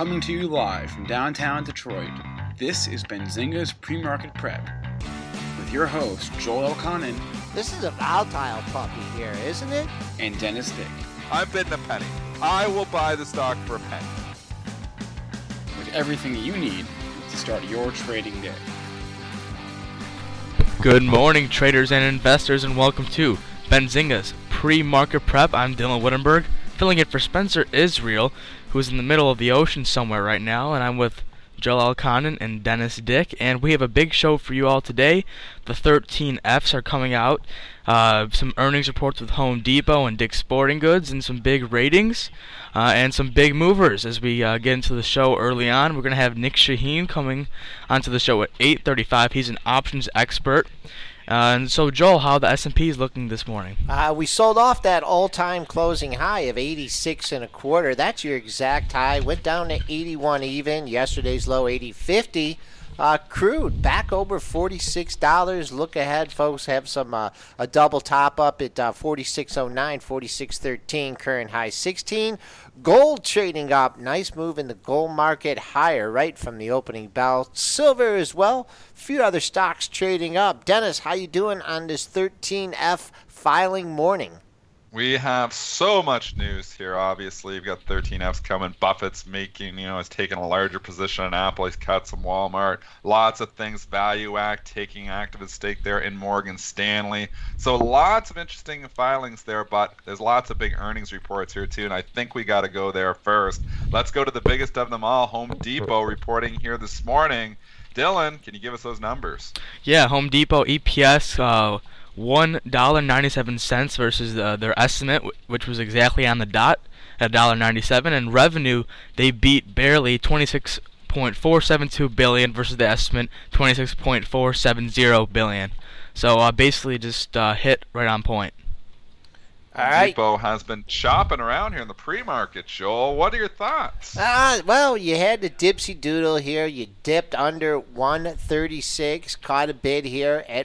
Coming to you live from downtown Detroit, this is Benzinga's Pre-Market Prep. With your host, Joel Elconin. This is a volatile puppy here, isn't it? And Dennis Dick. I'm bidding a penny. I will buy the stock for a penny. With everything you need to start your trading day. Good morning, traders and investors, and welcome to Benzinga's Pre-Market Prep. I'm Dylan Wittenberg, filling in for Spencer Israel, who's in the middle of the ocean somewhere right now, and I'm with Joel Elconin and Dennis Dick, and we have a big show for you all today. The 13 Fs are coming out, some earnings reports with Home Depot and Dick's Sporting Goods, and some big ratings, and some big movers as we get into the show early on. We're going to have Nick Shaheen coming onto the show at 8:35. He's an options expert. And so, Joel, how the S&P is looking this morning? We sold off that all-time closing high of 86.25. That's your exact high. Went down to 81 even. Yesterday's low 80.50. Crude back over $46. Look ahead, folks. Have some a double top up at 46.09, 46.13. Current high 16. Gold trading up. Nice move in the gold market higher right from the opening bell. Silver as well. A few other stocks trading up. Dennis, how you doing on this 13F filing morning? We have so much news here, obviously. We've got 13Fs coming. Buffett's has taken a larger position in Apple. He's cut some Walmart. Lots of things. Value Act taking activist stake there in Morgan Stanley. So lots of interesting filings there, but there's lots of big earnings reports here too, and I think we got to go there first. Let's go to the biggest of them all, Home Depot, reporting here this morning. Dylan, can you give us those numbers? Yeah, Home Depot EPS, $1.97 versus their estimate, which was exactly on the dot at $1.97, and revenue they beat barely, $26.472 billion versus the estimate $26.470 billion. So basically just hit right on point. All right. Depot has been chopping around here in the pre-market, Joel. What are your thoughts? Well, you had the dipsy doodle here. You dipped under 136, caught a bid here at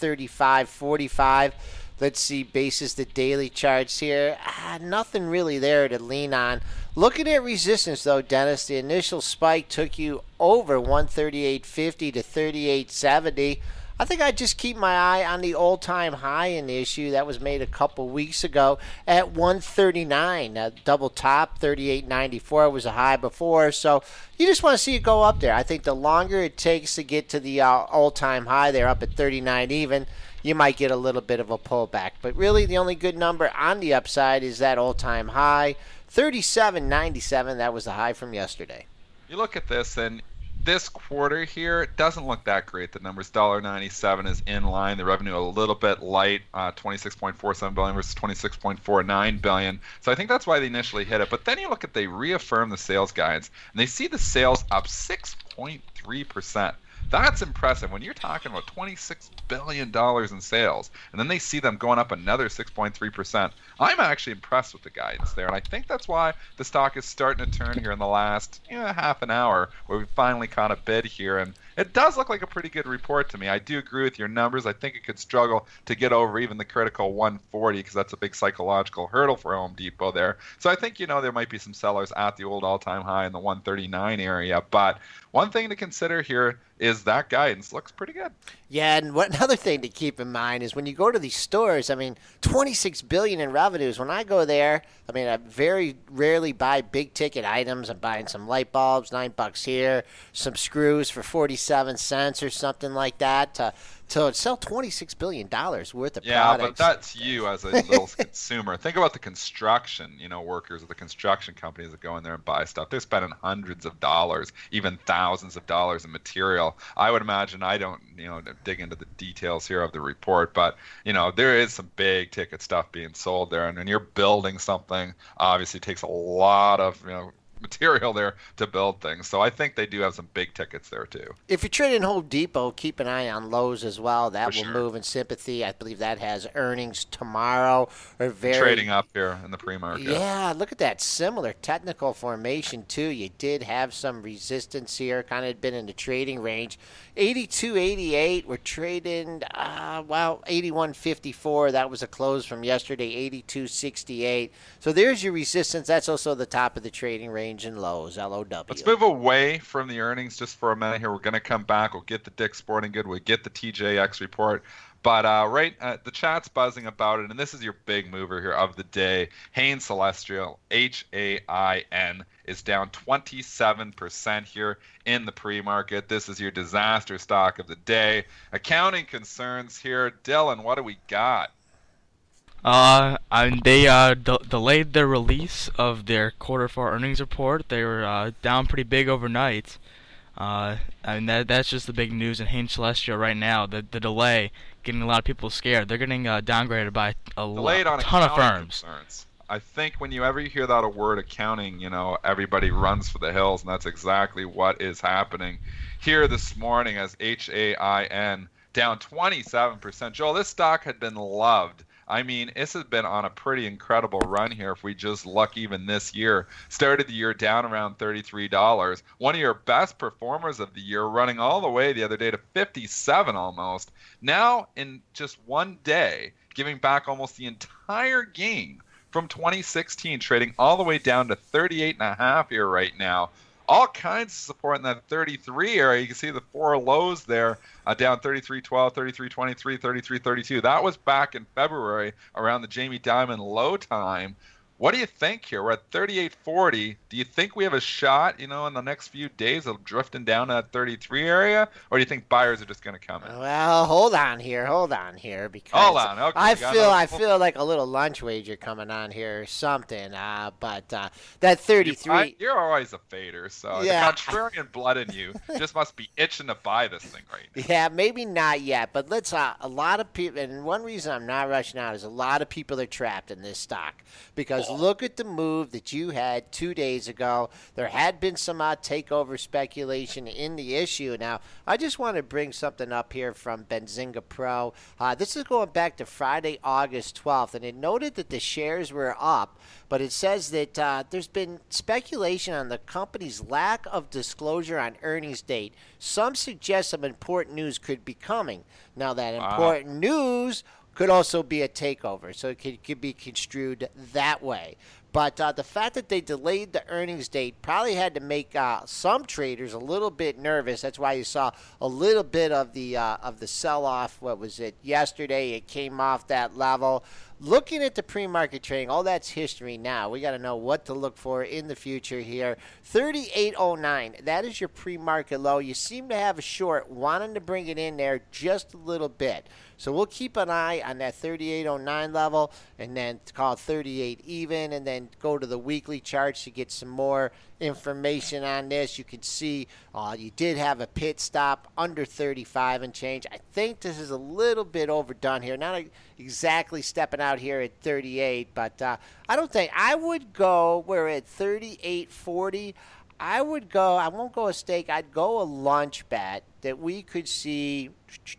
135.45. Let's see, basis the daily charts here. Nothing really there to lean on. Looking at resistance, though, Dennis, the initial spike took you over 138.50 to 38.70. I think I'd just keep my eye on the all-time high in the issue that was made a couple weeks ago at 139. Double top, 38.94 was a high before. So you just want to see it go up there. I think the longer it takes to get to the all-time high, they're up at 39 even, you might get a little bit of a pullback. But really the only good number on the upside is that all-time high, 37.97. That was the high from yesterday. You look at this, and this quarter here, it doesn't look that great. The numbers $1.97 is in line. The revenue a little bit light, $26.47 billion versus $26.49 billion. So I think that's why they initially hit it. But then you look at, they reaffirm the sales guidance, and they see the sales up 6.3%. That's impressive. When you're talking about $26 billion in sales, and then they see them going up another 6.3%, I'm actually impressed with the guidance there. And I think that's why the stock is starting to turn here in the last half an hour, where we finally caught a bid here. And it does look like a pretty good report to me. I do agree with your numbers. I think it could struggle to get over even the critical 140, because that's a big psychological hurdle for Home Depot there. So I think, there might be some sellers at the old all-time high in the 139 area. But one thing to consider here is that guidance looks pretty good. Yeah, and another thing to keep in mind is when you go to these stores, $26 billion in revenues. When I go there, I very rarely buy big-ticket items. I'm buying some light bulbs, $9 here, some screws for 47 cents or something like that to sell $26 billion worth of products. Yeah, but that's you as a little consumer. Think about the construction, workers of the construction companies that go in there and buy stuff. They're spending hundreds of dollars, even thousands of dollars in material. I would imagine, I don't, dig into the details here of the report, but, there is some big ticket stuff being sold there. And when you're building something, obviously it takes a lot of, material there to build things. So I think they do have some big tickets there too. If you're trading Home Depot, keep an eye on Lowe's as well. That will sure move in sympathy. I believe that has earnings tomorrow. Trading up here in the pre-market. Yeah, look at that similar technical formation too. You did have some resistance here, kind of had been in the trading range. 82.88, we're trading, 81.54. That was a close from yesterday, 82.68. So there's your resistance. That's also the top of the trading range. range and lows, LOW. Let's move away from the earnings just for a minute here. We're going to come back. We'll get the Dick's Sporting Good. We'll get the TJX report. But the chat's buzzing about it, and this is your big mover here of the day. Hain Celestial, Hain, is down 27% here in the pre-market. This is your disaster stock of the day. Accounting concerns here. Dylan, what do we got? They delayed their release of their quarter 4 earnings report. They were down pretty big overnight. That's just the big news in Hain Celestial right now. The delay getting a lot of people scared. They're getting downgraded by a ton of firms. Concerns. I think whenever you hear that word accounting, everybody runs for the hills, and that's exactly what is happening here this morning as HAIN down 27%. Joel, this stock had been loved. I mean, this has been on a pretty incredible run here if we just look even this year. Started the year down around $33. One of your best performers of the year, running all the way the other day to 57 almost. Now, in just one day, giving back almost the entire gain from 2016, trading all the way down to 38.5 here right now. All kinds of support in that 33 area. You can see the 4 lows there, down 33.12, 33.23, 33.32. That was back in February around the Jamie Dimon low time. What do you think here? We're at 38.40. Do you think we have a shot, in the next few days of drifting down that 33 area? Or do you think buyers are just going to come in? Well, hold on here, because Okay, I feel like a little lunch wager coming on here or something. But that 33. You're always a fader, so yeah. The contrarian blood in you just must be itching to buy this thing right now. Yeah, maybe not yet, but let's. A lot of people, and one reason I'm not rushing out is a lot of people are trapped in this stock because look at the move that you had 2 days ago. There had been some takeover speculation in the issue. Now, I just want to bring something up here from Benzinga Pro. This is going back to Friday, August 12th, and it noted that the shares were up, but it says that there's been speculation on the company's lack of disclosure on earnings date. Some suggest some important news could be coming. Now, that important news could also be a takeover, so it could be construed that way. But the fact that they delayed the earnings date probably had to make some traders a little bit nervous. That's why you saw a little bit of the sell-off. What was it? Yesterday it came off that level. Looking at the pre-market trading, all that's history now. We got to know what to look for in the future here. 38.09, that is your pre-market low. You seem to have a short, wanting to bring it in there just a little bit. So we'll keep an eye on that 38.09 level and then call it 38 even and then go to the weekly charts to get some more information on this. You can see you did have a pit stop under 35 and change. I think this is a little bit overdone here. Not exactly stepping out here at 38, but I don't think I would go. We're at 38.40. I would go. I won't go a stake. I'd go a lunch bet that we could see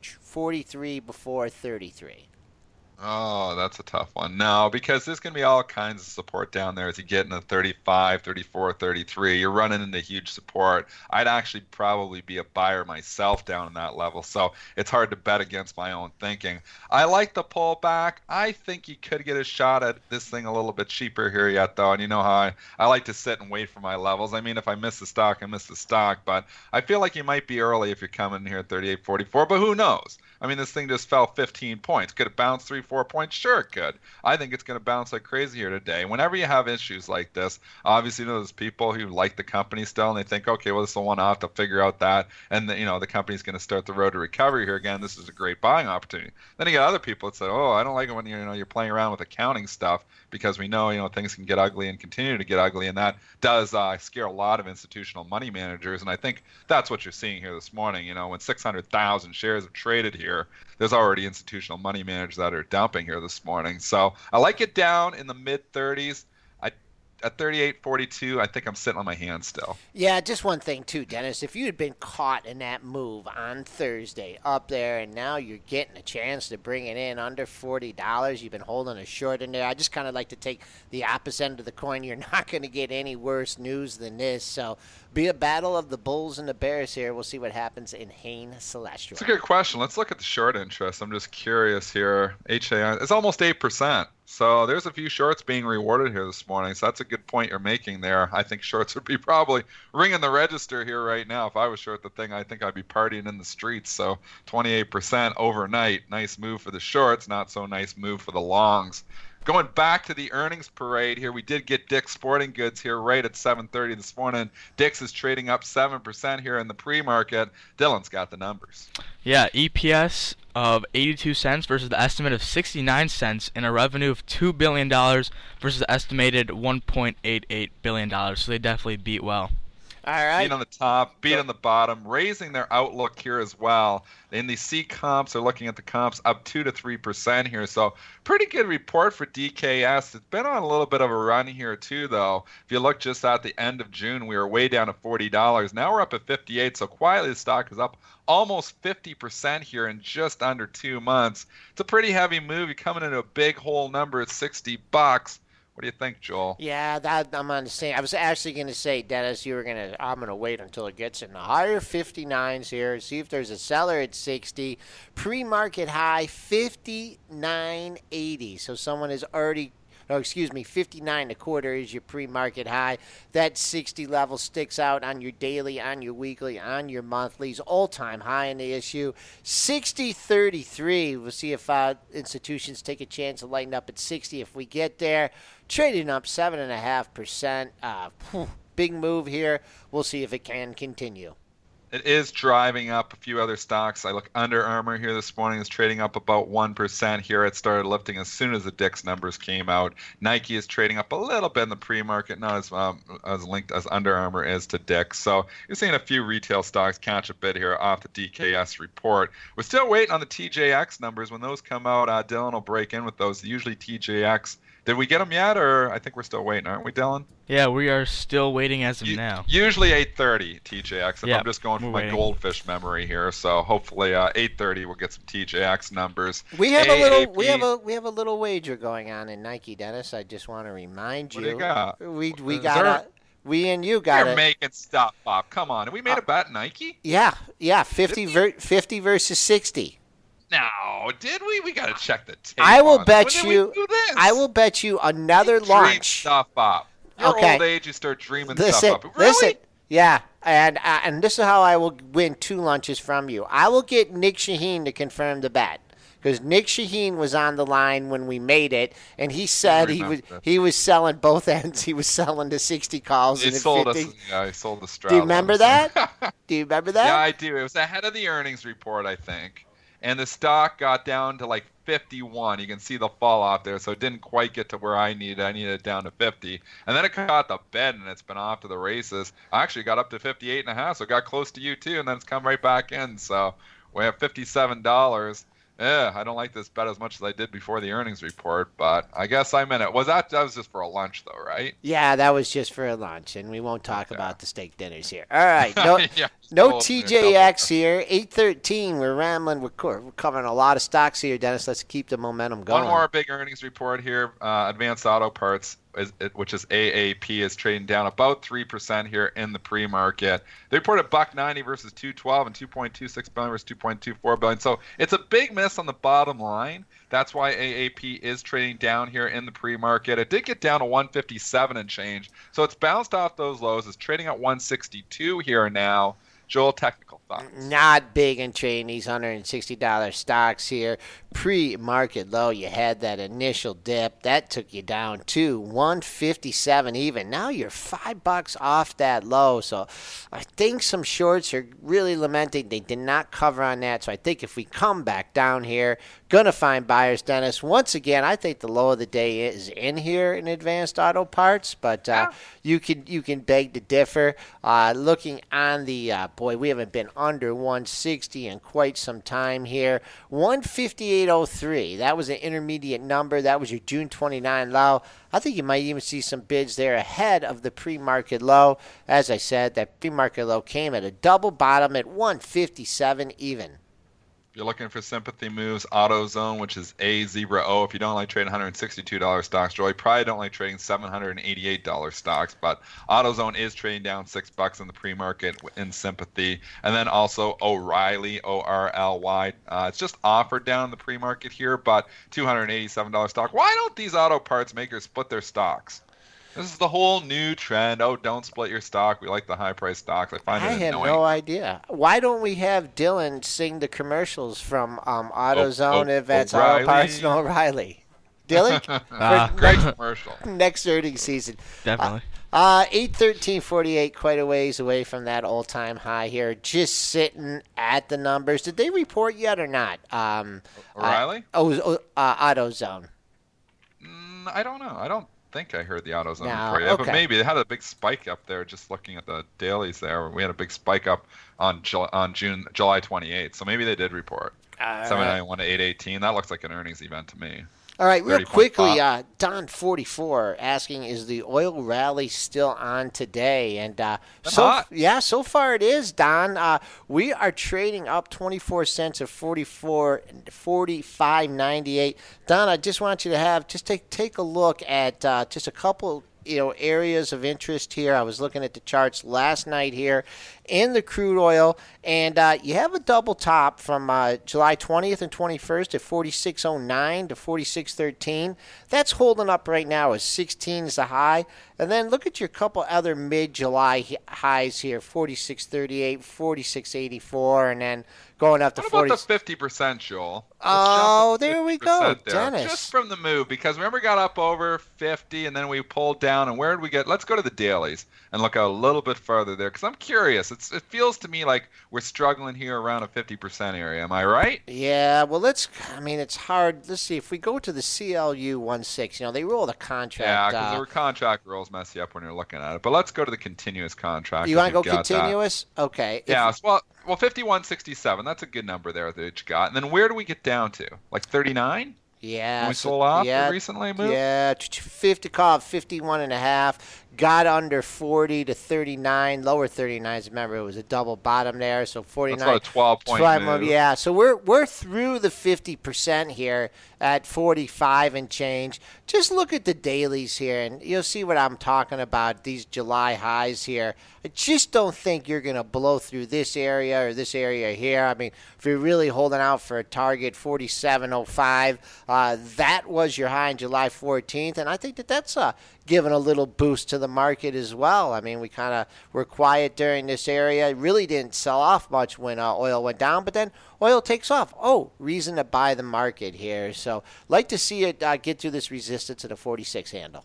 43 before 33. Oh, that's a tough one. No, because there's going to be all kinds of support down there as you get into 35, 34, 33. You're running into huge support. I'd actually probably be a buyer myself down in that level, so it's hard to bet against my own thinking. I like the pullback. I think you could get a shot at this thing a little bit cheaper here yet, though, and you know how I like to sit and wait for my levels. I mean, if I miss the stock, I miss the stock, but I feel like you might be early if you're coming in here at 38.44, but who knows? I mean, this thing just fell 15 points. Could it bounce 3-4 points? Sure, it could. I think it's going to bounce like crazy here today. Whenever you have issues like this, obviously, there's people who like the company still, and they think, okay, well, this is a one-off. They'll figure out that, and the company's going to start the road to recovery here again. This is a great buying opportunity. Then you got other people that say, oh, I don't like it when you're playing around with accounting stuff because we know things can get ugly and continue to get ugly, and that does scare a lot of institutional money managers. And I think that's what you're seeing here this morning. When 600,000 shares have traded here, there's already institutional money managers that are dumping here this morning. So I like it down in the mid-30s. At 38.42, I think I'm sitting on my hands still. Yeah, just one thing, too, Dennis. If you had been caught in that move on Thursday up there and now you're getting a chance to bring it in under $40, you've been holding a short in there, I just kind of like to take the opposite end of the coin. You're not going to get any worse news than this. So be a battle of the Bulls and the Bears here. We'll see what happens in Hain Celestial. That's a good question. Let's look at the short interest. I'm just curious here. HAI is almost 8%. So there's a few shorts being rewarded here this morning. So that's a good point you're making there. I think shorts would be probably ringing the register here right now. If I was short the thing, I think I'd be partying in the streets. So 28% overnight. Nice move for the shorts. Not so nice move for the longs. Going back to the earnings parade here, we did get Dick's Sporting Goods here right at 7:30 this morning. Dick's is trading up 7% here in the pre-market. Dylan's got the numbers. Yeah, EPS of 82 cents versus the estimate of 69 cents and a revenue of $2 billion versus the estimated $1.88 billion. So they definitely beat well. All right. Beat on the top, beat on the bottom, raising their outlook here as well. In the C comps, they're looking at the comps up 2 to 3% here. So pretty good report for DKS. It's been on a little bit of a run here too, though. If you look just at the end of June, we were way down to $40. Now we're up at 58. So quietly, the stock is up almost 50% here in just under 2 months. It's a pretty heavy move. You're coming into a big whole number at $60. What do you think, Joel? Yeah, that I'm on the same. I was actually going to say, Dennis, I'm going to wait until it gets in the higher 59s here. See if there's a seller at 60. Pre-market high 59.80. So someone is already. 59.25 is your pre-market high. That 60 level sticks out on your daily, on your weekly, on your monthlies. All-time high in the issue. 60.33. We'll see if institutions take a chance to lighten up at 60 if we get there. Trading up 7.5%. Big move here. We'll see if it can continue. It is driving up a few other stocks. I look Under Armour here this morning is trading up about 1% here. It started lifting as soon as the Dick's numbers came out. Nike is trading up a little bit in the pre-market, not as linked as Under Armour is to Dick's. So you're seeing a few retail stocks catch a bit here off the DKS report. We're still waiting on the TJX numbers. When those come out, Dylan will break in with those. Usually TJX. Did we get them yet, or I think we're still waiting, aren't we, Dylan? Yeah, we are still waiting as of now. Usually 8:30 TJX. Yep, I'm just going from my goldfish memory here, so hopefully 8:30 we'll get some TJX numbers. We have a little wager going on in Nike, Dennis. I just want to remind you. What do you got? We and you got You're making stuff up. Come on, we made a bet Nike? Yeah, 50 versus 60. No, did we? We got to check the tape. I will bet when you. Did we do this? I will bet you another Dream launch. Stuff up. Your old age, you start dreaming stuff up. Really? Listen. Yeah, and this is how I will win 2 lunches from you. I will get Nick Shaheen to confirm the bet because Nick Shaheen was on the line when we made it, and he said he was selling both ends. He was selling the 60 calls and the 50. He sold the Stroud. Do you remember that? Do you remember that? Yeah, I do. It was ahead of the earnings report, I think. And the stock got down to like 51. You can see the fall off there, so it didn't quite get to where I needed. I needed it down to 50. And then it caught the bed, and it's been off to the races. I actually got up to 58.5, so it got close to you too, and then it's come right back in. So we have $57. I don't like this bet as much as I did before the earnings report, but I guess I'm in it. That was just for a lunch, though, right? Yeah, that was just for a lunch, and we won't talk about the steak dinners here. All right, no TJX here. 8:13. We're rambling. We're covering a lot of stocks here, Dennis. Let's keep the momentum going. One more big earnings report here. Advanced Auto Parts, which is AAP, is trading down about 3% here in the pre-market. They reported $1.90 versus $2.12 and $2.26 billion versus $2.24 billion. So it's a big miss on the bottom line. That's why AAP is trading down here in the pre-market. It did get down to 157 and change, so it's bounced off those lows. It's trading at 162 here now. Joel, technical thoughts? Not big in trading these $160 stocks here. Pre-market low, you had that initial dip. That took you down to 157 even. Now you're $5 off that low. So I think some shorts are really lamenting they did not cover on that. So I think if we come back down here, going to find buyers, Dennis. Once again, I think the low of the day is in here in Advanced Auto Parts, but you can beg to differ. Looking on the, we haven't been under 160 in quite some time here. 158.03. That was an intermediate number. That was your June 29 low. I think you might even see some bids there ahead of the pre-market low. As I said, that pre-market low came at a double bottom at 157 even. you're looking for sympathy moves, AutoZone, which is A Zebra O. If you don't like trading $162 stocks, Joe, you probably don't like trading $788 stocks. But AutoZone is trading down $6 in the pre-market in sympathy. And then also O'Reilly, O-R-L-Y. It's just offered down in the pre-market here, but $287 stock. Why don't these auto parts makers split their stocks? This is the whole new trend. Oh, don't split your stock. We like the high-priced stocks. I find it annoying. I have no idea. Why don't we have Dylan sing the commercials from AutoZone if that's Auto Parts and O'Reilly? Dylan? Great commercial. Next earnings season. Definitely. 813.48, quite a ways away from that all-time high here. Just sitting at the numbers. Did they report yet or not? O'Reilly? AutoZone. I don't know. I don't think I heard the AutoZone report. Okay. But maybe they had a big spike up there. Just looking at the dailies there, we had a big spike up on July 28th. So maybe they did report 791 to 818. That looks like an earnings event to me. All right, real quickly, Don44 asking, is the oil rally still on today? And so far it is, Don. We are trading up 24 cents at 45.98. Don, I just want you to take a look at just a couple areas of interest here. I was looking at the charts last night here in the crude oil, and you have a double top from July 20th and 21st at 46.09 to 46.13. That's holding up right now as 16 is the high. And then look at your couple other mid-July highs here, 46.38, 46.84, and then going up to 40. What about the 50%, Joel? Oh, there we go, Dennis. Just from the move, because remember we got up over 50, and then we pulled down, and where did we get? Let's go to the dailies and look out a little bit further there, because I'm curious. It feels to me like we're struggling here around a 50% area. Am I right? Yeah, well, it's hard. Let's see. If we go to the CLU 16, they roll the contract. Yeah, because there were contract rolls mess you up when you're looking at it. But let's go to the continuous contract. You want to go continuous? That. Okay. Yeah, well, 51.67. That's a good number there that you got. And then where do we get down to? Like 39? Yeah. When we sold off recently moved? Yeah, 50 call, 51.5. Got under 40 to 39, lower 39s. Remember, it was a double bottom there, so 49. That's about a 12-point move. Yeah, so we're through the 50% here at 45 and change. Just look at the dailies here, and you'll see what I'm talking about, these July highs here. I just don't think you're going to blow through this area or this area here. I mean, if you're really holding out for a target 47.05, that was your high on July 14th, and I think that's given a little boost to the market as well. I mean, we kind of were quiet during this area. It really didn't sell off much when oil went down, but then oil takes off. Oh, reason to buy the market here. So like to see it get through this resistance at a 46 handle.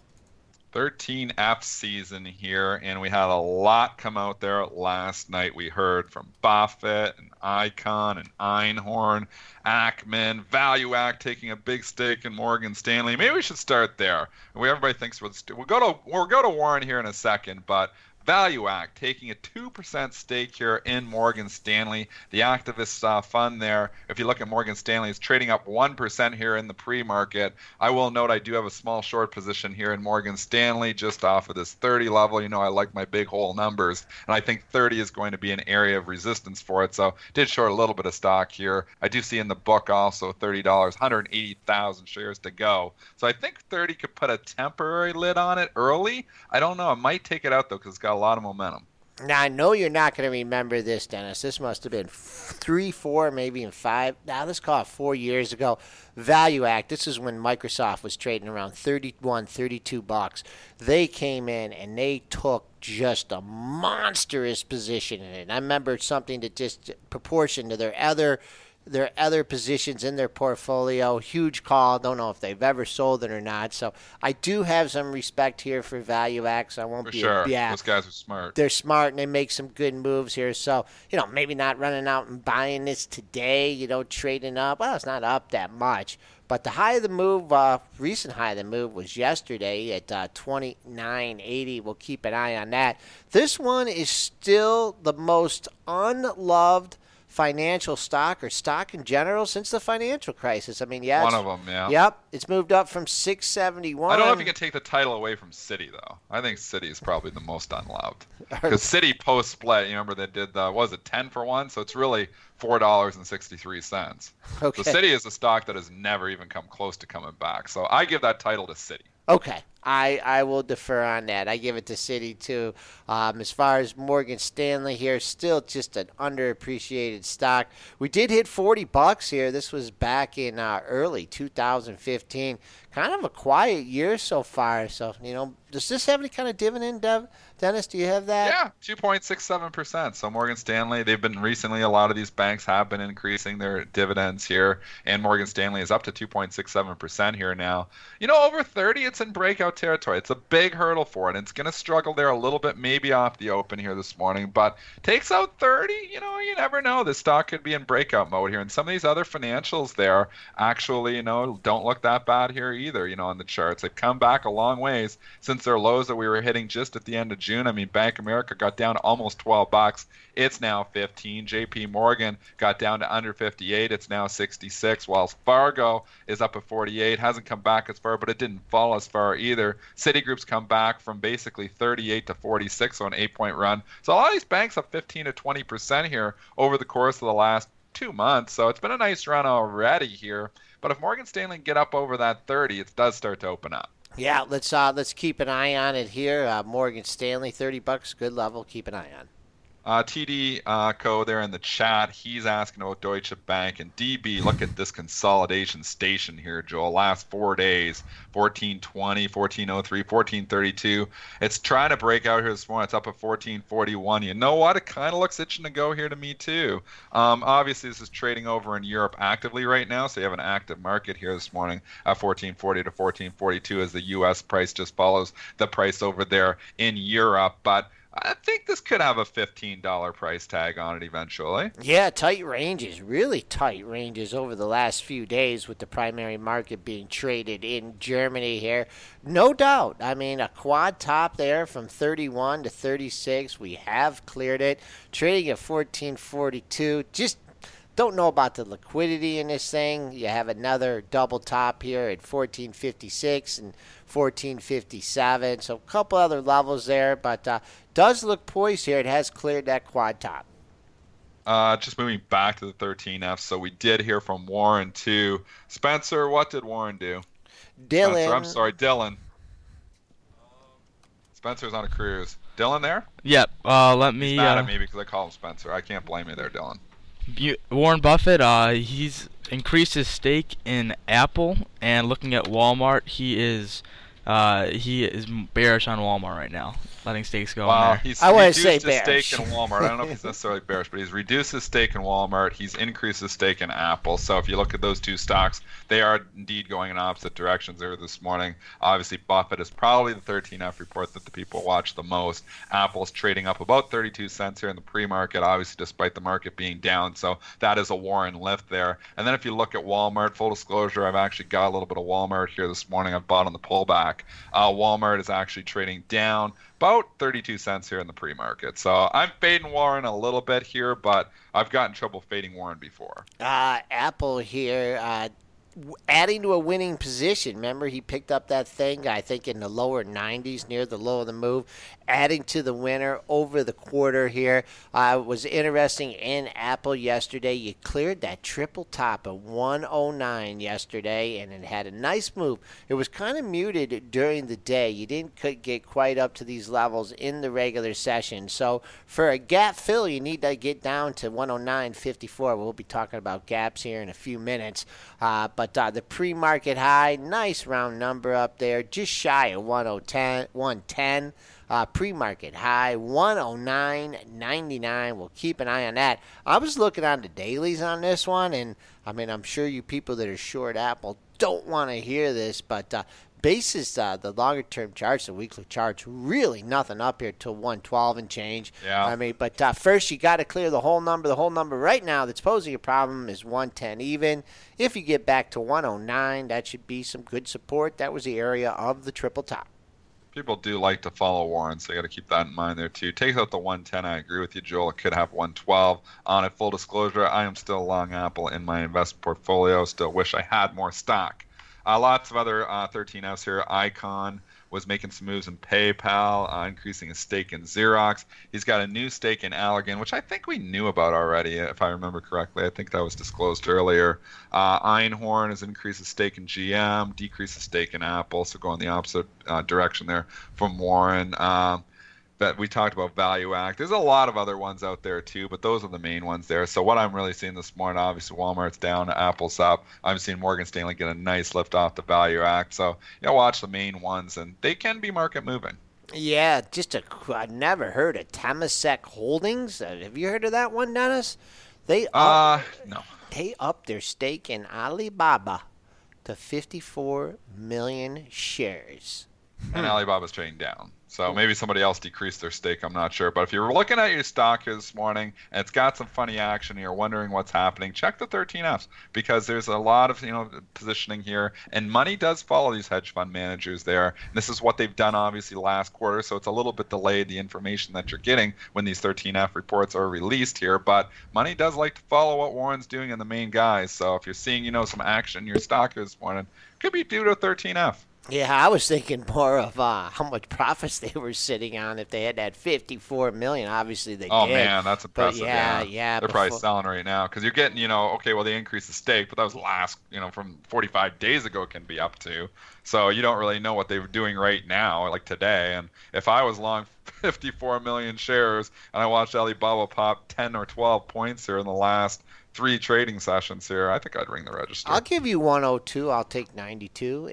13F season here, and we had a lot come out there last night. We heard from Buffett and Icahn and Einhorn, Ackman, Value Act taking a big stake in Morgan Stanley. Maybe we should start there. Everybody thinks we'll go to Warren here in a second, but Value Act taking a 2% stake here in Morgan Stanley. The activist fund there, if you look at Morgan Stanley, is trading up 1% here in the pre-market. I will note I do have a small short position here in Morgan Stanley just off of this 30 level. I like my big whole numbers, and I think 30 is going to be an area of resistance for it. So did short a little bit of stock here. I do see in the book also $30, 180,000 shares to go. So I think 30 could put a temporary lid on it early. I don't know. I might take it out, though, because it's got a lot of momentum. Now, I know you're not going to remember this, Dennis. This must have been 3, 4, maybe even 5. Now, let's call it 4 years ago. Value Act. This is when Microsoft was trading around $31, $32. They came in and they took just a monstrous position in it. I remember something that just proportioned to their other positions in their portfolio. Huge call. Don't know if they've ever sold it or not. So I do have some respect here for Value Acts. I won't for be. Sure. Yeah, those guys are smart. They're smart and they make some good moves here. So maybe not running out and buying this today. Trading up. Well, it's not up that much. But the high of the move, recent high of the move was yesterday at 29.80. We'll keep an eye on that. This one is still the most unloved financial stock or stock in general since the financial crisis. I mean, yeah. One of them, yeah. Yep. It's moved up from 671. I don't know if you can take the title away from Citi, though. I think Citi is probably the most unloved. Because Citi post-split, you remember they did the, what was it, 10 for 1? So it's really $4.63. Okay. So Citi is a stock that has never even come close to coming back. So I give that title to Citi. Okay. I will defer on that. I give it to Citi, too. As far as Morgan Stanley here, still just an underappreciated stock. We did hit $40 here. This was back in early 2015. Kind of a quiet year so far. So, does this have any kind of dividend, Dennis? Do you have that? Yeah, 2.67%. So Morgan Stanley, they've been recently, a lot of these banks have been increasing their dividends here. And Morgan Stanley is up to 2.67% here now. Over 30, it's in breakout territory. It's a big hurdle for it. It's going to struggle there a little bit, maybe off the open here this morning, but takes out 30. You never know. This stock could be in breakout mode here. And some of these other financials there actually, don't look that bad here either, on the charts. They've come back a long ways since their lows that we were hitting just at the end of June. I mean, Bank of America got down to almost $12. It's now 15. JP Morgan got down to under 58. It's now 66. Wells Fargo is up at 48. Hasn't come back as far, but it didn't fall as far either. Citigroup's come back from basically 38 to 46 on an 8-point run. So a lot of these banks up 15 to 20% here over the course of the last 2 months. So it's been a nice run already here. But if Morgan Stanley can get up over that 30, it does start to open up. Yeah, let's keep an eye on it here. Morgan Stanley, $30, good level. Keep an eye on. TD Co there in the chat, he's asking about Deutsche Bank and DB. Look at this consolidation station here, Joel. Last 4 days, 1420, 1403, 1432. It's trying to break out here this morning. It's up at 1441. You know what? It kind of looks itching to go here to me too. Obviously, this is trading over in Europe actively right now, so you have an active market here this morning at 1440 to 1442 as the U.S. price just follows the price over there in Europe. But I think this could have a $15 price tag on it eventually. Yeah, tight ranges, really tight ranges over the last few days with the primary market being traded in Germany here. No doubt. I mean, a quad top there from 31 to 36. We have cleared it. Trading at 1442. Just don't know about the liquidity in this thing. You have another double top here at 1456 and 1457. So a couple other levels there, but does look poised here. It has cleared that quad top. Just moving back to the 13F. So we did hear from Warren too. Spencer, what did Warren do? Dylan. Spencer's on a cruise. Dylan there? Yep. Let me. He's mad at me because I call him Spencer. I can't blame you there, Dylan. Warren Buffett, he's increased his stake in Apple, and looking at Walmart, he is bearish on Walmart right now, letting stakes go in there. He's reduced his stake in Walmart. I don't know if he's necessarily bearish, but he's reduced his stake in Walmart. He's increased his stake in Apple. So if you look at those two stocks, they are indeed going in opposite directions there this morning. Obviously, Buffett is probably the 13F report that the people watch the most. Apple's trading up about 32 cents here in the pre-market, obviously despite the market being down. So that is a Warren lift there. And then if you look at Walmart, full disclosure, I've actually got a little bit of Walmart here this morning. I've bought on the pullback. Walmart is actually trading down about 32 cents here in the pre-market. So I'm fading Warren a little bit here, but I've gotten trouble fading Warren before. Apple here, adding to a winning position. Remember, he picked up that thing, I think, in the lower 90s, near the low of the move, adding to the winner over the quarter here. Was interesting in Apple yesterday. You cleared that triple top of 109 yesterday, and it had a nice move. It was kind of muted during the day. You didn't get quite up to these levels in the regular session. So for a gap fill, you need to get down to 109.54. We'll be talking about gaps here in a few minutes. But the pre-market high, nice round number up there, just shy of 110. Pre-market high, 109.99. We'll keep an eye on that. I was looking on the dailies on this one, and I mean, I'm sure you people that are short Apple don't want to hear this, but basis the longer-term charts, the weekly charts, really nothing up here till 112 and change. Yeah. I mean, but first you got to clear the whole number. The whole number right now that's posing a problem is 110 even. If you get back to 109, that should be some good support. That was the area of the triple top. People do like to follow Warren, so you got to keep that in mind there too. Takes out the 110. I agree with you, Joel. It could have 112 on it. Full disclosure, I am still long Apple in my investment portfolio. Still wish I had more stock. Lots of other 13Fs here. Icon was making some moves in PayPal, increasing his stake in Xerox. He's got a new stake in Allergan, which I think we knew about already, if I remember correctly. I think that was disclosed earlier. Einhorn has increased his stake in GM, decreased his stake in Apple, so going the opposite direction there from Warren. That we talked about ValueAct. There's a lot of other ones out there too, but those are the main ones there. So what I'm really seeing this morning, obviously Walmart's down, Apple's up. I'm seeing Morgan Stanley get a nice lift off the ValueAct. So watch the main ones, and they can be market moving. Yeah, I've never heard of Temasek Holdings. Have you heard of that one, Dennis? No. They upped their stake in Alibaba to 54 million shares. And Alibaba's trading down. So maybe somebody else decreased their stake, I'm not sure. But if you're looking at your stock here this morning and it's got some funny action, you're wondering what's happening, check the 13Fs, because there's a lot of positioning here, and money does follow these hedge fund managers there. And this is what they've done obviously last quarter, so it's a little bit delayed, the information that you're getting when these 13F reports are released here. But money does like to follow what Warren's doing in the main guys. So if you're seeing some action in your stock this morning, could be due to a 13F. Yeah, I was thinking more of how much profits they were sitting on if they had that 54 million. Obviously, they did. Oh, man, that's impressive. But yeah. They're probably selling right now because you're getting, okay, well, they increased the stake, but that was last, from 45 days ago it can be up to. So you don't really know what they were doing right now, like today. And if I was long 54 million shares and I watched Alibaba pop 10 or 12 points here in the last 3 trading sessions here, I think I'd ring the register. I'll give you 102. I'll take 92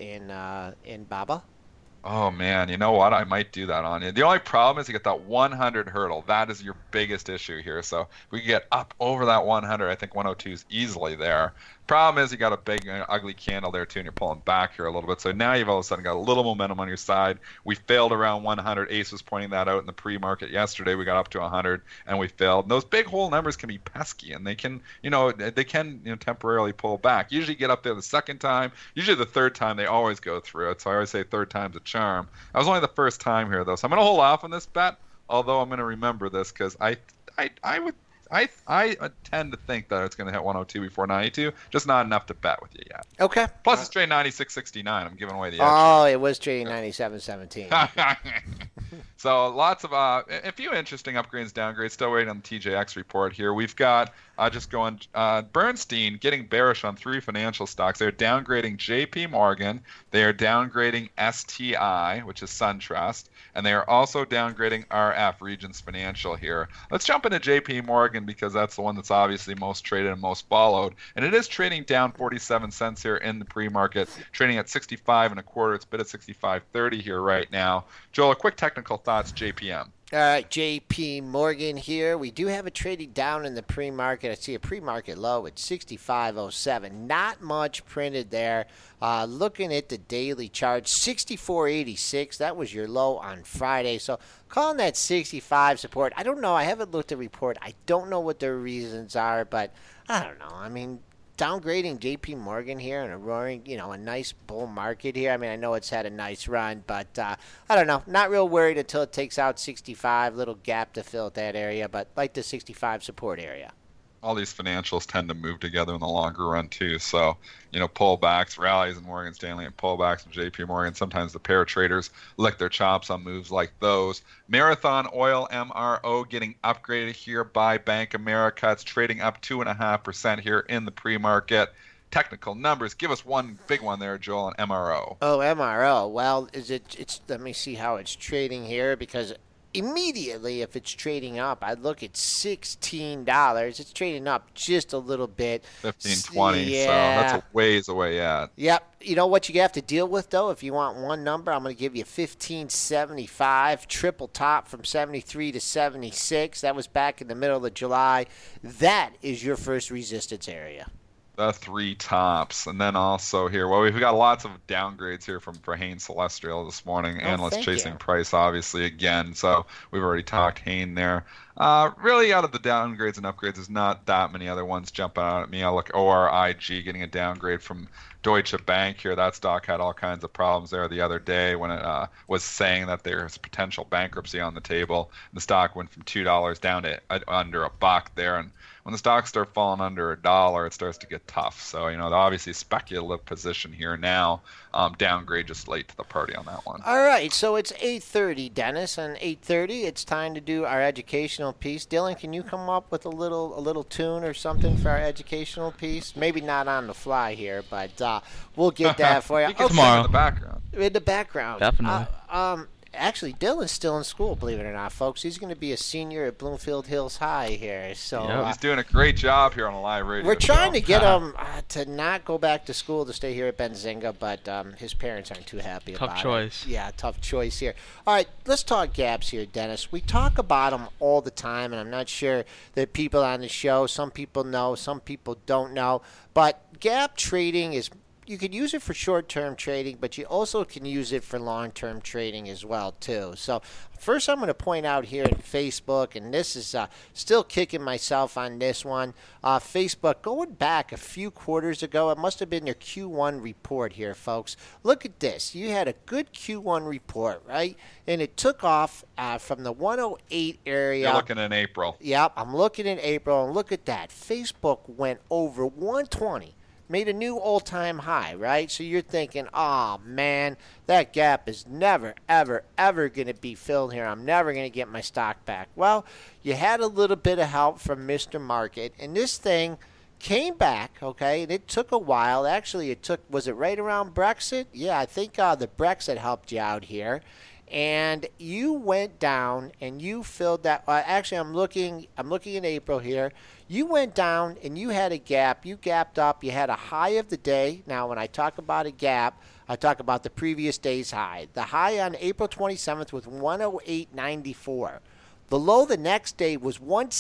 in Baba. Oh, man, you know what? I might do that on you. The only problem is you get that 100 hurdle. That is your biggest issue here. So if we get up over that 100, I think 102 is easily there. Problem is you got a big, ugly candle there, too, and you're pulling back here a little bit. So now you've all of a sudden got a little momentum on your side. We failed around 100. Ace was pointing that out in the pre-market yesterday. We got up to 100, and we failed. And those big hole numbers can be pesky, and they can, temporarily pull back. Usually get up there the second time. Usually the third time, they always go through it. So I always say third time's a charm. That was only the first time here, though. So I'm going to hold off on this bet, although I'm going to remember this because I tend to think that it's going to hit 102 before 92, just not enough to bet with you yet. Okay. Plus, it's trading 96.69. I'm giving away the extra. Oh, it was trading 97.17. So lots of a few interesting upgrades, downgrades. Still waiting on the TJX report here. We've got Bernstein getting bearish on 3 financial stocks. They're downgrading J.P. Morgan. They are downgrading STI, which is SunTrust, and they are also downgrading RF, Regions Financial here. Let's jump into J.P. Morgan because that's the one that's obviously most traded and most followed, and it is trading down 47 cents here in the pre-market, trading at 65 1/4. It's bid at 65.30 here right now. Joel, a quick technical thoughts, JPM. All right, J.P. Morgan here. We do have it trading down in the pre-market. I see a pre-market low at 65.07. Not much printed there. Looking at the daily chart, 64.86. That was your low on Friday. So calling that 65 support. I don't know. I haven't looked at the report. I don't know what their reasons are, but I don't know. I mean, downgrading J.P. Morgan here and a roaring, a nice bull market here. I mean, I know it's had a nice run, but I don't know. Not real worried until it takes out 65. Little gap to fill at that area, but like the 65 support area. All these financials tend to move together in the longer run too. So, pullbacks, rallies in Morgan Stanley and pullbacks in JP Morgan. Sometimes the pair traders lick their chops on moves like those. Marathon Oil, MRO, getting upgraded here by Bank America. It's trading up 2.5% here in the pre-market. Technical numbers. Give us one big one there, Joel, on MRO. Oh, MRO. Well, let me see how it's trading here because immediately, if it's trading up, I'd look at $16. It's trading up just a little bit. 15.20, yeah. So that's a ways away yet. Yep. You know what you have to deal with, though? If you want one number, I'm going to give you $15.75, triple top from 73 to 76. That was back in the middle of July. That is your first resistance area. the three tops. And then also here, well, we've got lots of downgrades here for Hain Celestial this morning. Analysts chasing price, obviously, again. So we've already talked Hain there. Really, out of the downgrades and upgrades, there's not that many other ones jumping out at me. I look ORIG getting a downgrade from Deutsche Bank here. That stock had all kinds of problems there the other day when it was saying that there's potential bankruptcy on the table. The stock went from $2 down to under $1 there, and when the stocks start falling under $1, it starts to get tough. So, obviously speculative position here now. Downgrade just late to the party on that one. All right, so it's 8:30, Dennis, and 8:30 it's time to do our educational piece. Dylan, can you come up with a little tune or something for our educational piece? Maybe not on the fly here, but we'll get that for you. You can tomorrow in the background. In the background, definitely. Actually, Dylan's still in school, believe it or not, folks. He's going to be a senior at Bloomfield Hills High here. So he's doing a great job here on a live radio. We're trying to get him to not go back to school, to stay here at Benzinga, but his parents aren't too happy about it. Tough choice. Yeah, tough choice here. All right, let's talk gaps here, Dennis. We talk about them all the time, and I'm not sure that people on the show, some people know, some people don't know, but gap trading is, you could use it for short-term trading, but you also can use it for long-term trading as well, too. So first I'm going to point out here in Facebook, and this is still kicking myself on this one. Facebook, going back a few quarters ago, it must have been your Q1 report here, folks. Look at this. You had a good Q1 report, right? And it took off from the 108 area. You're looking in April. Yep, I'm looking in April, and look at that. Facebook went over 120. Made a new all-time high, right? So you're thinking, oh, man, that gap is never, ever, ever going to be filled here. I'm never going to get my stock back. Well, you had a little bit of help from Mr. Market, and this thing came back, okay, and it took a while. Actually, was it right around Brexit? Yeah, I think the Brexit helped you out here. And you went down and you filled that. Actually, I'm looking in April here. You went down and you had a gap. You gapped up. You had a high of the day. Now, when I talk about a gap, I talk about the previous day's high. The high on April 27th was 108.94. The low the next day was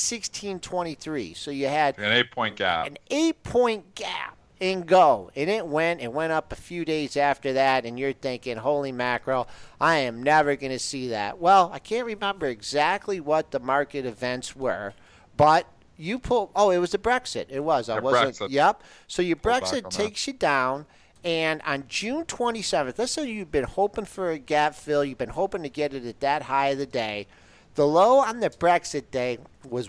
116.23. So you had an 8-point gap. An 8-point gap. And go. And it went up a few days after that, and you're thinking, holy mackerel, I am never going to see that. Well, I can't remember exactly what the market events were, but you pulled, it was the Brexit. It was. Brexit. Yep. So your Brexit takes you down, and on June 27th, let's say you've been hoping for a gap fill, you've been hoping to get it at that high of the day. The low on the Brexit day was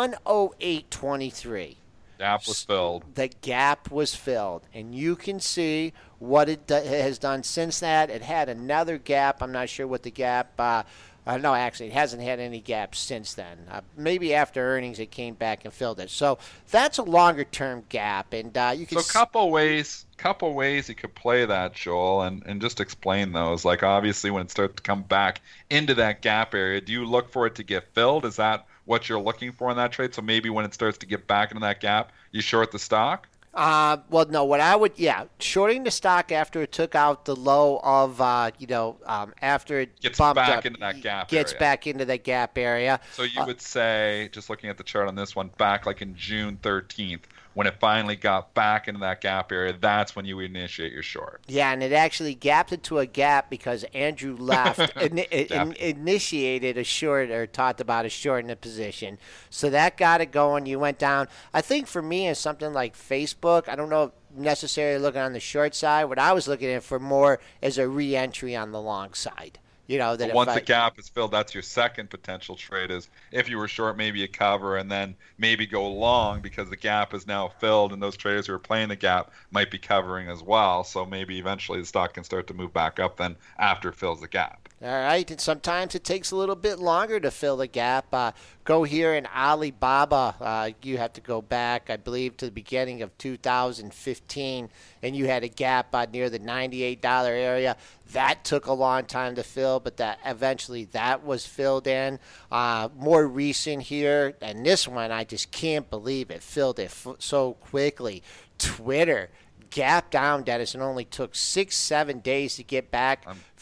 108.23. Gap was filled. The gap was filled, and you can see what it has done since that. It had another gap. I'm not sure what the gap. No, actually, it hasn't had any gaps since then. Maybe after earnings, it came back and filled it. So that's a longer-term gap, and you can. So couple ways you could play that, Joel, and just explain those. Like obviously, when it starts to come back into that gap area, do you look for it to get filled? Is that what you're looking for in that trade? So maybe when it starts to get back into that gap, you short the stock? Well, no, what I would, shorting the stock after it took out the low of, after it gets bumped back up, into that gap gets area. back into the gap area. So you would say, just looking at the chart on this one, back like in June 13th, when it finally got back into that gap area, that's when you would initiate your short. Yeah, and it actually gapped into a gap because Andrew left, initiated a short, or talked about a short in the position. So that got it going. You went down. I think for me, as something like Facebook, I don't know necessarily looking on the short side. What I was looking at for more as a re-entry on the long side. That once the gap is filled, that's your second potential trade. Is if you were short, maybe you cover and then maybe go long because the gap is now filled, and those traders who are playing the gap might be covering as well. So maybe eventually the stock can start to move back up then after it fills the gap. All right, and sometimes it takes a little bit longer to fill the gap. Go here in Alibaba. You have to go back, I believe, to the beginning of 2015, and you had a gap near the $98 area. That took a long time to fill, but that eventually that was filled in. More recent here, and this one, I just can't believe it filled it so quickly. Twitter. Gap down, Dennis, and only took 6-7 days to get back.